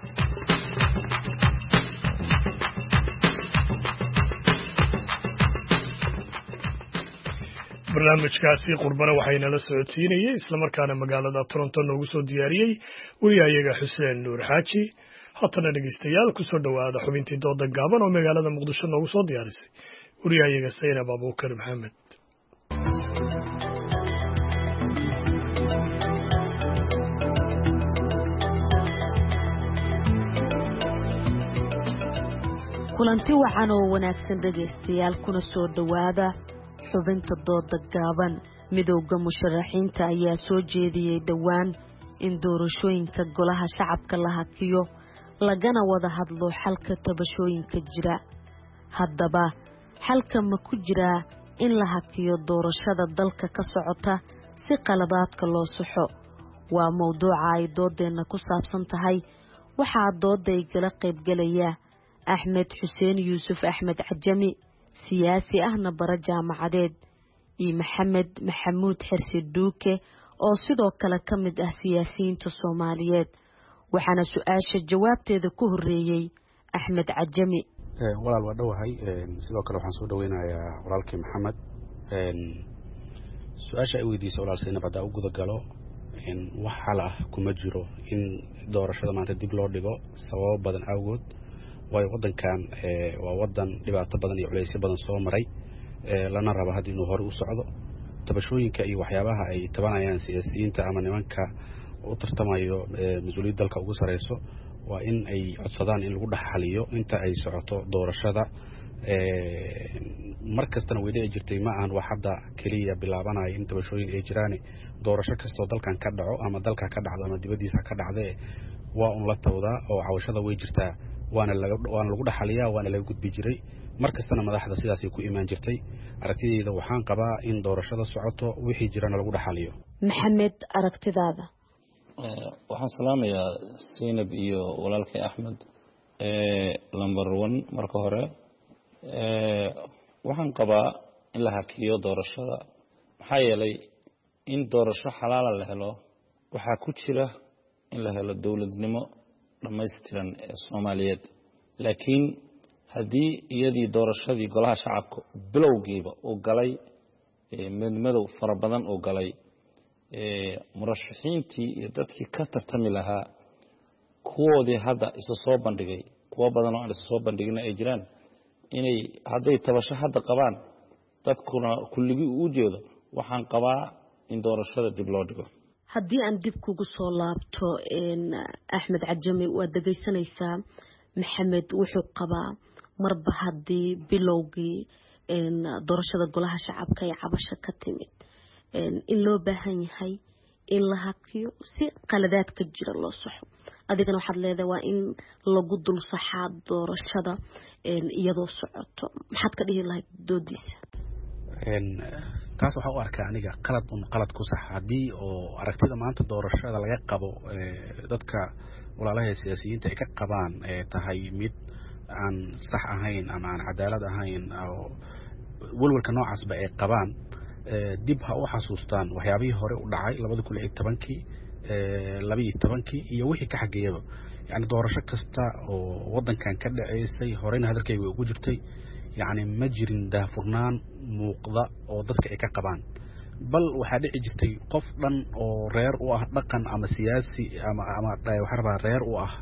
Speaker 1: barnaamijkaasi qurbana waxayna la socodsiinayay isla markaana magaalada Toronto noogu soo diyaariyay wariyahayaga Xuseen Nuur Xaaji haddana dhegeystayaal ku soo dhawaada xubintii dooda gaaban oo magaalada Muqdisho noogu soo diyaarisay wariyahayaga Saynab Abuukar Maxamed
Speaker 18: kulanti wacan oo wanaagsan dhegeystayaal kuna soo dhawaada xubinta dooda gaaban midowga musharaxiinta ayaa soo jeediyey dhowaan in doorashooyinka golaha shacabka la hakiyo lagana wada hadlo xalka tabashooyinka jira haddaba xalka ma ku jiraa in la hakiyo doorashada dalka ka socota si qaladaadka loo saxo waa mowduuca ay doodeenna ku saabsan tahay waxaa dooda igala qaybgelaya Axmed Xuseen Yuusuf Axmed Cajami siyaasi ahna bara jaamacadeed iyo Maxamed Maxamuud Xirsi Duuke oo sidoo kale ka mid ah siyaasiyiinta Soomaaliyeed waxaana su'aasha jawaabteeda ku horeeyay Axmed Cajami
Speaker 19: walaal waa dhawahay sidoo kale waxaan soo dhaweynayaa walaalkii Maxamed su'aasha ay weydiisay walaal Saynab hadaa u guda galo wax xal ah kuma jiro in doorashada maanta dib loo dhigo sababo badan awgood way wadankan ee waa wadan dhibaato badan iyo culays badan soo maray ee lana rabo hadii inuu hore u socdo tabashooyinka iyo waxyaabaha ay tabanayaan siyaasiyiinta ama nimanka u tartamayo mas'uuliyadda dalka ugu sareyso waa in ay codsadaan in lagu dhaxaliyo inta ay socoto doorashada ee markastana way dhici jirtay ma aan wax hadda kaliya bilaabanay in tabashooyin ay jiraan doorasho kasto dalkan ka dhaco ama dalka ka dhacdo ama dibadiisa ka dhacday waa un la tawda oo cawshada way jirtaa waana laga waana lagu dhaxaliyaa waana laga gudbi jiray markastana madaxda sidaas ay ku iimaan jirtay aragtidayda waxaan qabaa in doorashada socoto wixii jirana lagu dhaxaliyo
Speaker 18: Maxamed aragtidaada
Speaker 20: waxaan salaamayaa Saynab iyo walaalkay Axmed ee number one marka hore ee waxaan qabaa in la hakiyo doorashada maxaa yeelay in doorasho xalaal la helo waxa ku jira in la helo dawladnimo dhammaystiran ee Soomaaliyeed laakiin hadii iyadii doorashadii golaha shacabka bilowgiiba uu galay midmadow fara badan uu galay ee murashaxiintii iyo dadkii ka tartami lahaa kuwoodii hadda isa soo bandhigay kuwa badan oo aan isa soo bandhigin ay jiraan inay haday tabasho hadda qabaan dadkuna kulligii u jeedo waxaan qabaa in doorashada dib loo dhigo
Speaker 18: haddii aan dib kugu soo laabto in Axmed Cajami waa dhageysanaysaa Maxamed wuxuu qabaa marba haddii bilowgii in doorashada golaha shacabka ay cabasho ka timid in loo baahan yahay in la hakiyo si qaladaadka jira loo saxo adigana waxaad leedahay waa in lagu dul saxaa doorashada iyadoo socoto maxaad ka dhihi lahayd doodiisa
Speaker 19: taas waxa u arkaa aniga qalad un qalad ku sax hadii oo aragtida maanta doorashada laga qabo dadka walaalaha siyaasiyiinta ay ka qabaan ee tahay mid aan sax ahayn ama aan cadaalad ahayn oo walwalka noocaas ba ay qabaan dib ha u xasuustaan waxyaabihii hore u dhacay laba kun iyo toban ee laba iyo toban iyo wixii ka xageeyaba yani doorasho kasta oo wadankan ka dhaceysay horeyna hadalkayga ugu jirtay يعني ما جرين دافرنان موقضة أو ضدك إيكا قبان بل وحد عجتي قفلا أو رير واه دقن أما سياسي أما أما وحربا رير واه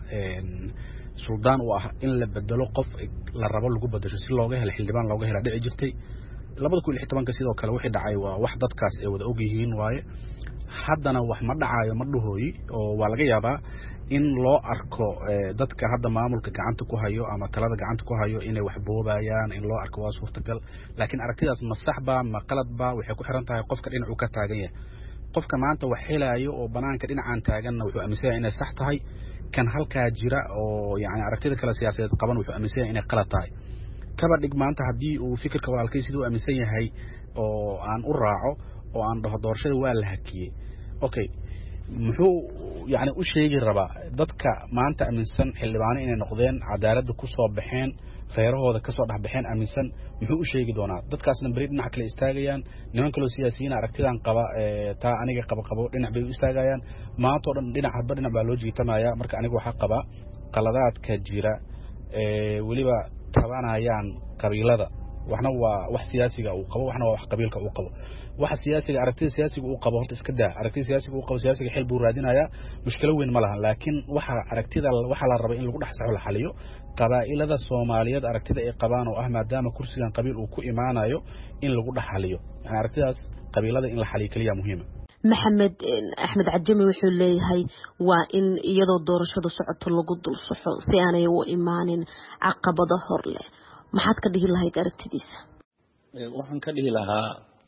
Speaker 19: سلطان واه إن لبدلو قف للربال لقوب بدرس لوجه الحلبان لوجه لدي عجتي labada kun iyo lix tobanka sidoo kale wixii dhacay waa wax dadkaas ay wada og yihiin waaye haddana wax ma dhacayo ma dhahooyi oo waa laga yaabaa in loo arko dadka hadda maamulka gacanta ku hayo ama talada gacanta ku hayo inay wax boobayaan in loo arko waa suurtagal laakiin aragtidaas ma saxba ma qaladba waxay ku xiran tahay qofka dhinacu ka taagan yahay qofka maanta wax helayo oo banaanka dhinacaan taaganna wuxuu aaminsan yahay inay sax tahay kan halkaa jira oo yani aragtida kale siyaasadeed qaban wuxuu aaminsan yahay inay qalad tahay kaba dhig maanta haddii uu fikirka walaalkay siduu aaminsan yahay oo aan u raaco oo aan dhaho doorashada waa la hakiyey okay muxuu yani u sheegi rabaa dadka maanta aaminsan xildhibaano inay noqdeen cadaaladda ku soo baxeen reerahooda ka soo dhex baxeen aaminsan muxuu u sheegi doonaa dadkaasna beri dhinac kale istaagayaan niman kaloo siyaasiyiin aragtidan qaba taa aniga qaba qabo dhinac bay u istaagayaan maantoo dhan dhinac hadba dhinac baa loo jiitamaya marka aniga waxaa qaba qaladaadka jira weliba tabanayaan qabiilada waxna waa wax siyaasiga uu qabo waxna waa wax qabiilka uu qabo waxa siyaasiga aragtida siyaasiga uu qabo horta iska daa aragtida siyaasiga uu qabo siyaasiga xil buu raadinaya mushkilo weyn ma lahan laakiin waxa aragtida waxa la rabo in lagu dhaxsaxo la xaliyo qabaa'ilada Soomaaliyeed aragtida ay qabaan oo ah maadaama kursigan qabiil uu ku imaanayo in lagu dhaxaliyo yani aragtidaas qabiilada in la xaliyo kaliya muhiim
Speaker 18: maxamed axmed cajami wuxuu leeyahay waa in iyadoo doorashadu socoto lagu dul saxo si aanay u imaanin caqabado hor leh maxaad ka dhihi lahayd aragtidiisa
Speaker 20: waxaan ka dhihi lahaa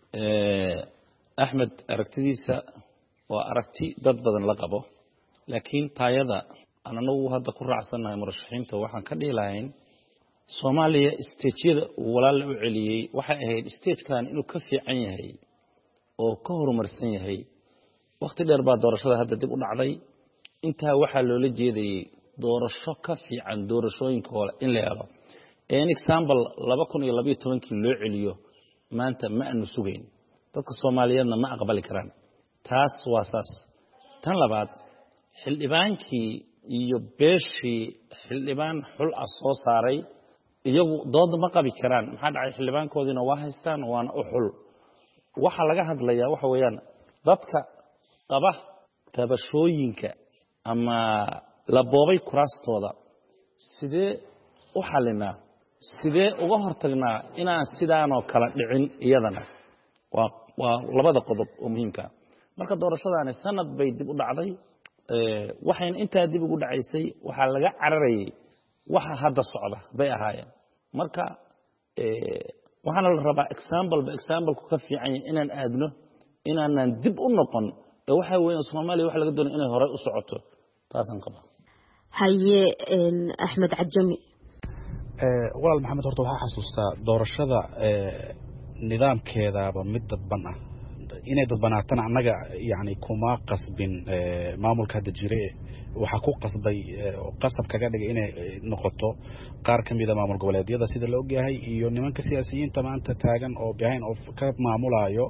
Speaker 20: axmed aragtidiisa waa aragti dad badan la qabo laakiin taayada anagu hadda ku raacsanahay murashaxiinta waxaan ka dhihi lahayn Soomaaliya stage-yada walaal u celiyay waxay ahayd stage-kan inuu ka fiican yahay oo ka horumarsan yahay waqti dheer baa doorashada hadda dib u dhacday intaa waxaa loola jeedayay doorasho ka fiican doorashooyinka hore in la helo an example laba kun iyo laba iyo tobankii loo celiyo maanta ma aanu sugayn dadka Soomaaliyeedna ma aqbali karaan taas waa saas tan labaad xildhibaankii iyo beeshii xildhibaan xul ah soo saaray iyagu dood ma qabi karaan maxaa dhacay xildhibaankoodina waa haystaan waana u xul waxa laga hadlayaa waxa weeyaan dadka qaba tabashooyinka ama la boobay kuraastooda sidee u xalinaa sidee uga hortagnaa inaan sidaan oo kala dhicin iyadana waa waa labada qodob oo muhiimka marka doorashadaani sanad bay dib u dhacday ee waxaan inta dib ugu dhacaysay waxa laga cararayay waxa hadda socda bay ahaayeen marka ee waxaan la rabaa example ba example ku ka fiican inaan aadno inaanan dib u noqon ee waxa weyn Soomaaliya wax laga doonayo inay hore u socoto taasan qaba
Speaker 18: haye Axmed Cajami
Speaker 19: walaal maxamed horta waxaa xasuustaa doorashada nidaamkeedaba mid dadban ah inay dadbanaatana annaga yani kuma qasbin maamulka hadda jire waxaa ku qasbay qasab kaga dhigay inay noqoto qaar ka mid ah maamul goboleedyada sida la ogyahay iyo nimanka siyaasiyiinta maanta taagan oo behind of ka maamulayo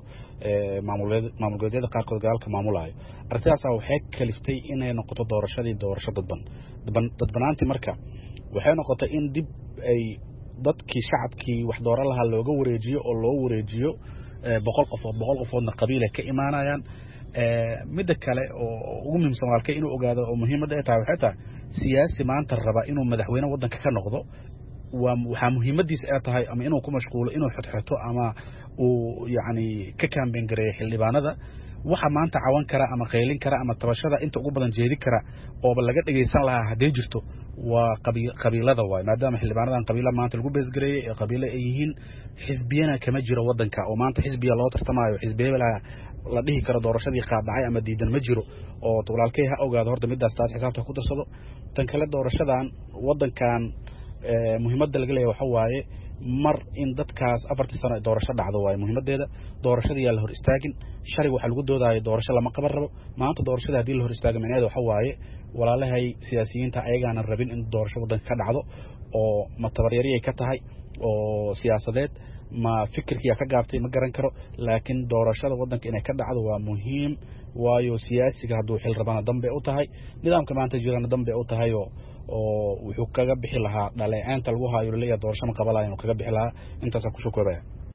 Speaker 19: maamul goboleedyada qaarkood gaalka maamulayo arrintaas waxay kaliftay inay noqoto doorashadii doorasho dadban dadbanaantii marka waxay noqotay in dib ay dadkii shacabkii wax dooran lahaa looga wareejiyo oo loo wareejiyo boqol qofood boqol qofoodna qabiil ay ka imaanayaan midda kale oo ugu muhiimsan walaalkay inuu ogaado oo muhiimadda ay tahay waxay tahay siyaasi maanta raba inuu madaxweyne waddanka ka noqdo waa waxaa muhiimadiisa ay tahay ama inuu ku mashquulo inuu xodxoto ama uu yacni ka kaambeyn gareeyo xildhibaanada waxa maanta cawan kara ama qaylin kara ama tabashada inta ugu badan jeedi kara oo laga dhageysan lahaa haday jirto waa qabiilada waay maadaama xildhibaanadan qabiilada maanta lagu beesgareeyay ee qabiilo ay yihiin xisbiyana kama jiro wadanka oo maanta xisbiya loo tartamayo xisbiye la dhihi karo doorashadii qaadacay ama diidan ma jiro oo walaalkay ha ogaado horta midaas taas xisaabta ku darsado tan kale doorashadan wadankan muhiimadda laga leeyahay waxa waaye mar in dadkaas afartii sano doorasho dhacdo waay muhiimadeeda doorashada yaa la hor istaagin shariga waxa lagu doodayo doorasho lama qaban rabo maanta doorashada hadii la hor istaago macnaheedu waxa waaye walaalahay siyaasiyiinta ayagaana rabin in doorasho wadanka ka dhacdo oo ma tabaryariyay ka tahay oo siyaasadeed ma fikirkiya ka gaabtay ma garan karo laakiin doorashada wadanka inay ka dhacdo waa muhiim waayo siyaasiga hadduu xil rabana dambe u tahay nidaamka maanta jirana dambe u tahay oo oo wuxuu kaga bixi lahaa dhaleeceynta lagu haayo leeyahay doorasho ma qabalaayo inuu kaga bixi lahaa intaas ku soo koobaya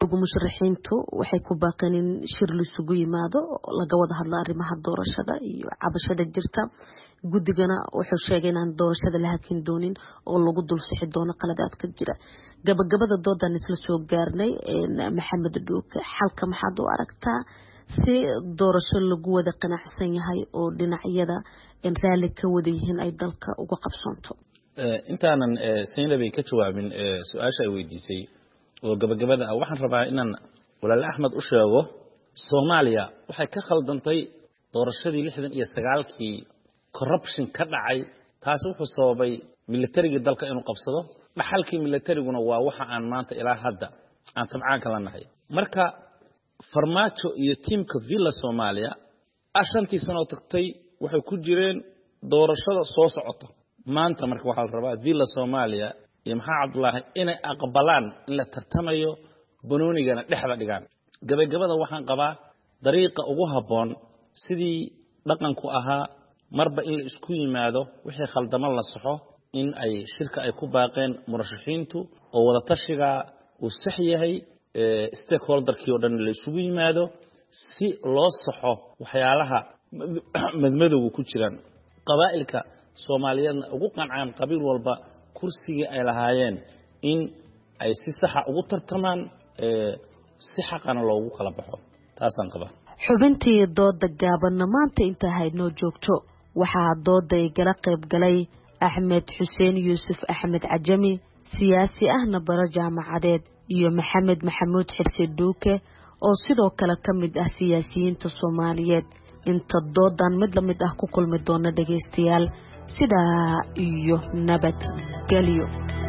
Speaker 18: musharaxiintu waxay ku baaqeen in shir lisugu yimaado laga wada hadlo arrimaha doorashada iyo cabashada jirta guddigana wuxuu sheegay inaan doorashada la hakin doonin oo lagu dul sixi doono qaladaadka jira gabagabada doodan isla soo gaarnay maxamed dhuuke xalka maxaad u aragtaa si doorasho lagu wada qanacsan yahay oo dhinacyada raali ka wada yihiin ay dalka uga qabsoonto
Speaker 20: intaanan Saynabay ka jawaabin su'aasha ay weydiisay oo gabagabada ah waxaan rabaa inaan walaal Axmed u sheego Soomaaliya waxay ka khaldantay doorashadii lixdan iyo sagaal kii corruption ka dhacay taas wuxuu sababay militariga dalka inuu qabsado dhaxalkii militariguna waa waxa aan maanta ilaa hadda aan tabcaan kala nahay marka farmaajo iyo teamka Villa Soomaaliya ashantii sano tagtay waxay ku jireen doorashada soo socota maanta marka waxa la rabaa Villa Soomaaliya iyo maxaa Cabdullaahi inay aqbalaan in la tartamayo banoonigana dhexda dhigaan gabagabada waxaan qabaa dariiqa ugu haboon sidii dhaqanku ahaa marba in la isku yimaado wixii khaldama la saxo in ay shirka ay ku baaqeen murashaxiintu oo wada tashiga uu sax yahay stakeholderkii oo dhan la isugu yimaado si loo saxo waxyaalaha madmadowga ku jiraan qabaa'ilka Soomaaliyeed ugu qancaan qabiil walba kursiga ay lahaayeen in ay si sax ah ugu tartamaan si xaqana loogu kala baxo taasaan qaba
Speaker 18: xubintii dooda gaabanna maanta inta haynoo joogto waxaa dooda ay gala qayb galay Axmed Xuseen Yuusuf Axmed Cajami siyaasi ahna bara jaamacadeed iyo Maxamed Maxamuud Xirsi Dhuuke oo sidoo kale ka mid ah siyaasiyiinta Soomaaliyeed inta doodan mid la mid ah ku kulmi doona dhageystayaal sidaa iyo nabad galyo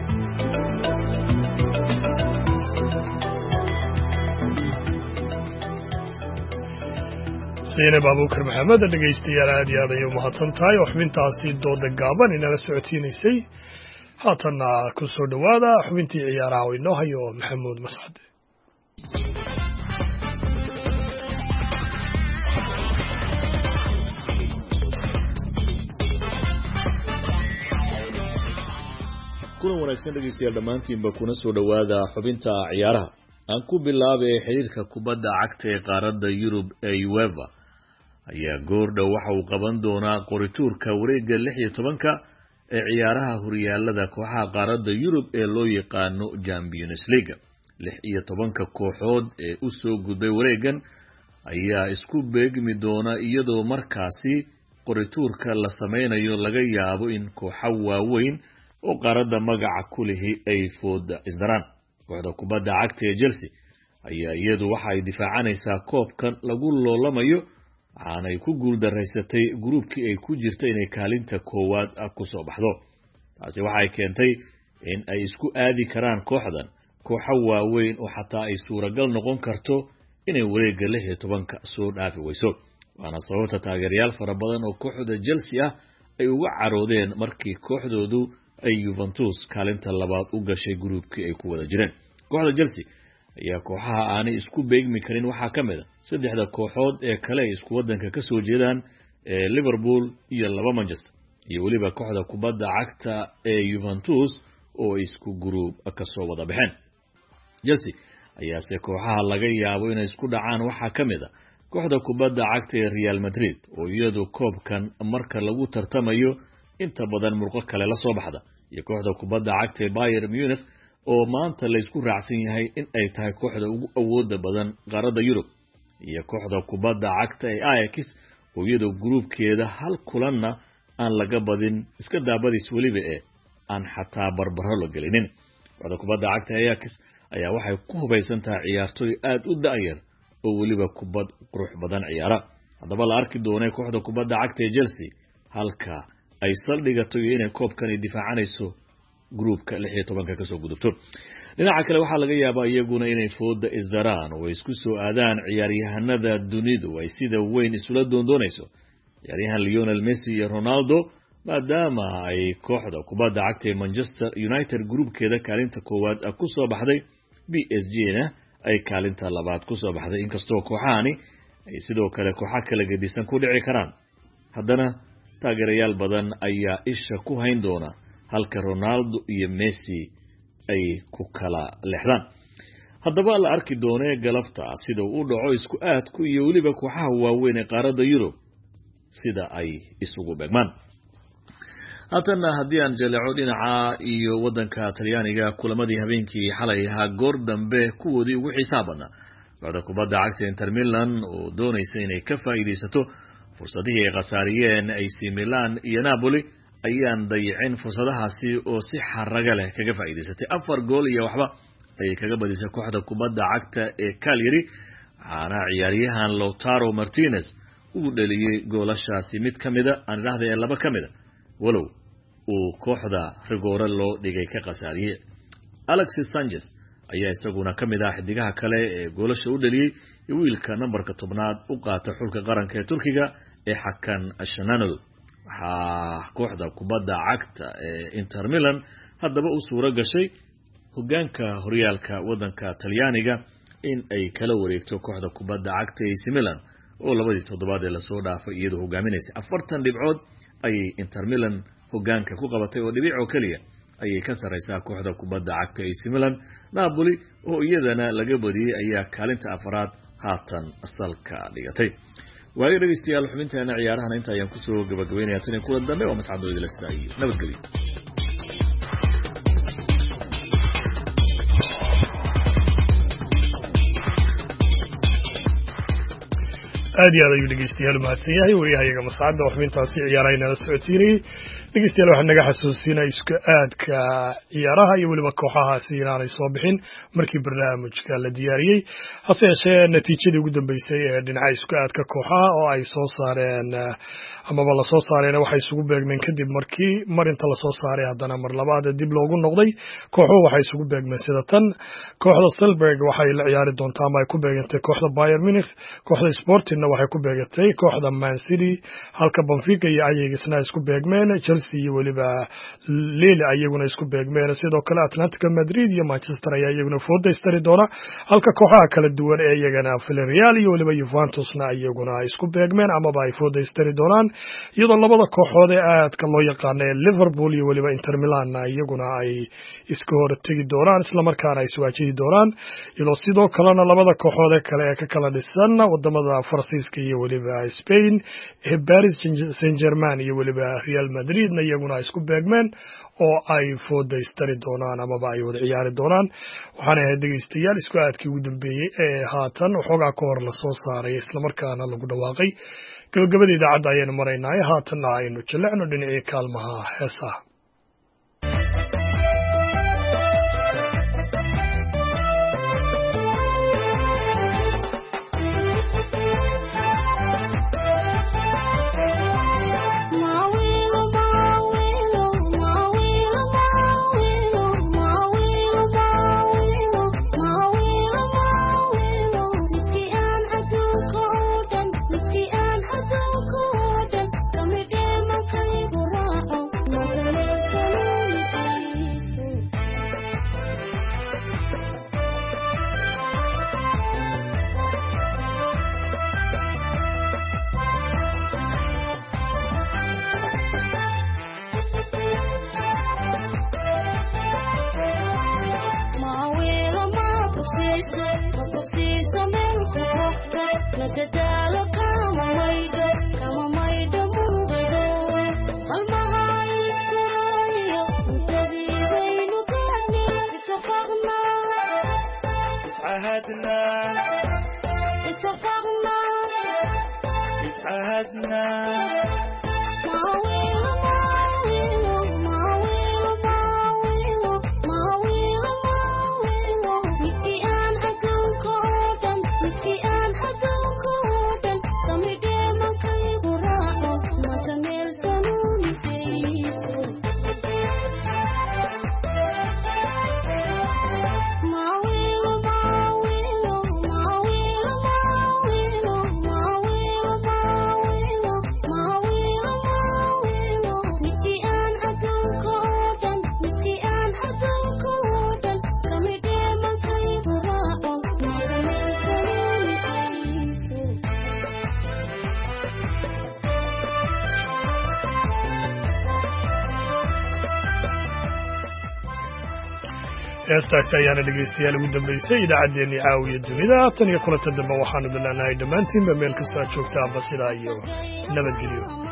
Speaker 1: Saynab Abuukar Maxamed dhageystayaal aad iyo aad ayuu mahadsan tahay oo xubintaasi dooda gaaban inala socodsiinaysay haatana ku soo dhawaada xubintii ciyaaraha inoo hayo Maxamuud Mascade
Speaker 21: kulan wanaagsan dhageystayaal dhamaantiinba kuna soo dhawaada xubinta ciyaaraha aan ku bilaabay xiriirka kubadda cagta ee qaaradda Yurub ee UEFA ayaa goordhow waxa uu qaban doonaa qorituurka wareegga lix iyo tobanka ee ciyaaraha horyaalada kooxaha qaaradda Yurub ee loo yaqaano Champions League lix iyo tobanka kooxood ee u soo gudbay wareeggan ayaa isku beegmi doona iyadoo markaasi qorituurka la sameynayo laga yaabo in kooxo waaweyn oo qaaradda magaca ku lihi ay fooda isdaraan kooxda kubadda cagta ee Chelsea ayaa iyadu waxa ay difaacanaysaa koobkan lagu loolamayo waxaanay ku guuldareysatay gruubkii ay ku jirtay inay kaalinta koowaad ku soo baxdo taasi waxay keentay in ay isku aadi karaan kooxdan kooxo waaweyn oo xataa ay suuragal noqon karto inay wareegga lix iyo tobanka soo dhaafi weyso waana sababta taageerayaal fara badan oo kooxda Chelsea ah ay uga caroodeen markii kooxdoodu ay Juventus kaalinta labaad u gashay gruubkii ay ku wada jireen kooxda Chelsea ayaa kooxaha aanay isku beegmi karin waxa kamid ah saddexda kooxood ee kale ay isku wadanka ka soo jeedaan ee Liverpool iyo laba Manchester iyo waliba kooxda kubadda cagta ee Juventus oo isku gruub ka soo wada baxeen Chelsea ayaa se kooxaha laga yaabo inay isku dhacaan waxa kamid ah kooxda kubadda cagta ee Real Madrid oo iyadu koobkan marka lagu tartamayo inta badan murqo kale la soo baxda iyo kooxda kubadda cagta ee Bayern Munich oo maanta la isku raacsan yahay in ay tahay kooxda ugu awooda badan qaaradda Yurub iyo kooxda kubadda cagta ee Ajax oo iyadu gruubkeeda hal kulanna aan laga badin iska daabadis waliba ee aan xataa barbaro la gelinin kooxda kubadda cagta ee Ajax ayaa waxay ku hubaysan tahay ciyaartoy aad u da'yar oo waliba kubad qurux badan ciyaara haddaba la arki doonay kooxda kubadda cagta ee Chelsea halka ay saldhigato inay koobkan ay difaacanayso gruubka lix iyo tobanka ka soo gudubto dhinaca kale waxa laga yaabaa iyaguna inay fooda isdaraan oo isku soo aadaan ciyaaryahanada dunidu ay sida weyn isula doondoonayso ciyaaryahan Lionel Messi iyo Ronaldo maadaama ay kooxda kubadda cagta ee Manchester United gruubkeeda kaalinta koowaad ku soo baxday P S G-na ay kaalinta labaad ku soo baxday inkastoo kooxahani ay sidoo kale kooxo kala gedisan ku dhici karaan haddana taageerayaal badan ayaa isha ku hayn doona halka Ronaldo iyo Messi ay ku kala leexdaan haddaba la arki doonee galabta sida uu u dhaco isku aadku iyo weliba kooxaha waaweyn ee qaaradda Yurub sida ay isugu beegmaan. haddana haddii aan jaleeco dhinaca iyo waddanka Talyaaniga kulamadii habeenkii xalay ahaa goor dambe kuwoodii ugu xisaabana kooxda kubadda cagta Inter Milan oo doonaysa inay ka faa'iideysato fursadihii ay khasaariyeen A C Milan iyo Napoli ayaan dayicin fursadahaasi oo si xaraga leh kaga faa'iideysatay afar gool iyo waxba ay kaga badisay kooxda kubadda cagta ee Cagliari waxaana ciyaaryahan Lautaro Martinez uu dhaliyay goolashaasi mid kamida aan raahday ee laba kamida walow uu kooxda rigoore loo dhigay ka khasaariyay. Alexis Sanchez ayaa isaguna kamid ah xidigaha kale ee goolasha u dhaliyay wiilka numberka tobnaad u qaata xulka qaranka ee Turkiga ee Hakan Ashananol. waxaa kooxda kubadda cagta ee Inter Milan haddaba u suura gashay hogaanka horyaalka waddanka Talyaaniga in ay kala wareegto kooxda kubadda cagta ee A C Milan oo labadii toddobaad ee la soo dhaafay iyadoo hogaaminaysa afartan dhibcood ay Inter Milan hogaanka ku qabatay oo dhibic oo kaliya ayay ka sareysaa kooxda kubadda cagta A C Milan. Napoli oo iyadana laga badiyay ayaa kaalinta afraad haatan asalka dhigatay. waayo dhageystayaal xubinteena ciyaarahan inta ayaan ku soo gabagabeynayaa tan kula dambe oo mas'aado idil istaayo nabadgelyo.
Speaker 1: aad iyo aad ayuu dhegeystayaal mahadsan yahay wariyahayaga mascadda oo xubintaasi ciyaaraha inala socodsiinayay. dhegeystayaal waxaan naga xasuusinaa isku aadka ciyaaraha iyo weliba kooxahaasi inaanay soo bixin markii barnaamijka la diyaariyey, hase yeeshee natiijadii ugu dambeysay ee dhinaca isku aadka kooxaha oo ay soo saareen amaba lasoo saareen waxay isugu beegmeen kadib markii mar inta lasoo saaray haddana mar labaad dib loogu noqday. kooxuhu waxay isugu beegmeen sida tan: kooxda Salzburg waxay la ciyaari doontaa ama ay ku beegantay kooxda Bayern Munich, kooxda Sporting waxay ku beegatay kooxda Man City, halka Benfica iyo Ajax isku beegmeen, Chelsea iyo weliba Lille ayaguna isku beegmeen, sidoo kale Atletico Madrid iyo Manchester ayaa iyaguna foodaystari doona, halka kooxaha kala duwan ee iyagana Villarreal iyo weliba Juventusna iyaguna isku beegmeen amaba ay foodaystari doonaan, iyadoo labada kooxood ee aadka loo yaqaan ee Liverpool iyo weliba Inter Milan iyaguna ay iska hor tegi doonaan isla markaana ay iswaajihi doonaan, iyadoo sidoo kalena labada kooxood ee kale ee ka kala dhisan wadamada Faransiiska iyo weliba Spain ee Paris Saint-Germain iyo weliba Real Madrid iyaguna isku beegmeen oo ay foodaystari doonaan amaba ay wada ciyaari doonaan. waxaana ahayd dhegeystayaal isku aadkii ugu dambeeyey ee haatan waxoogaa ka hor la soo saaray isla markaana lagu dhawaaqay. gabagabada idaacadda ayaynu maraynaa, haatanna aynu jillicno dhinacii kaalmaha heesaha.
Speaker 6: Thank you.
Speaker 1: heestaasi ayaana dhegaystayaal ugu dambaysay idaacaddeenii caawiya dunida tan iyo kulanta dambe waxaanu bilanahay dhammaantiinba meel kastoo aad joogtaanba sidaa iyo nabadgelyo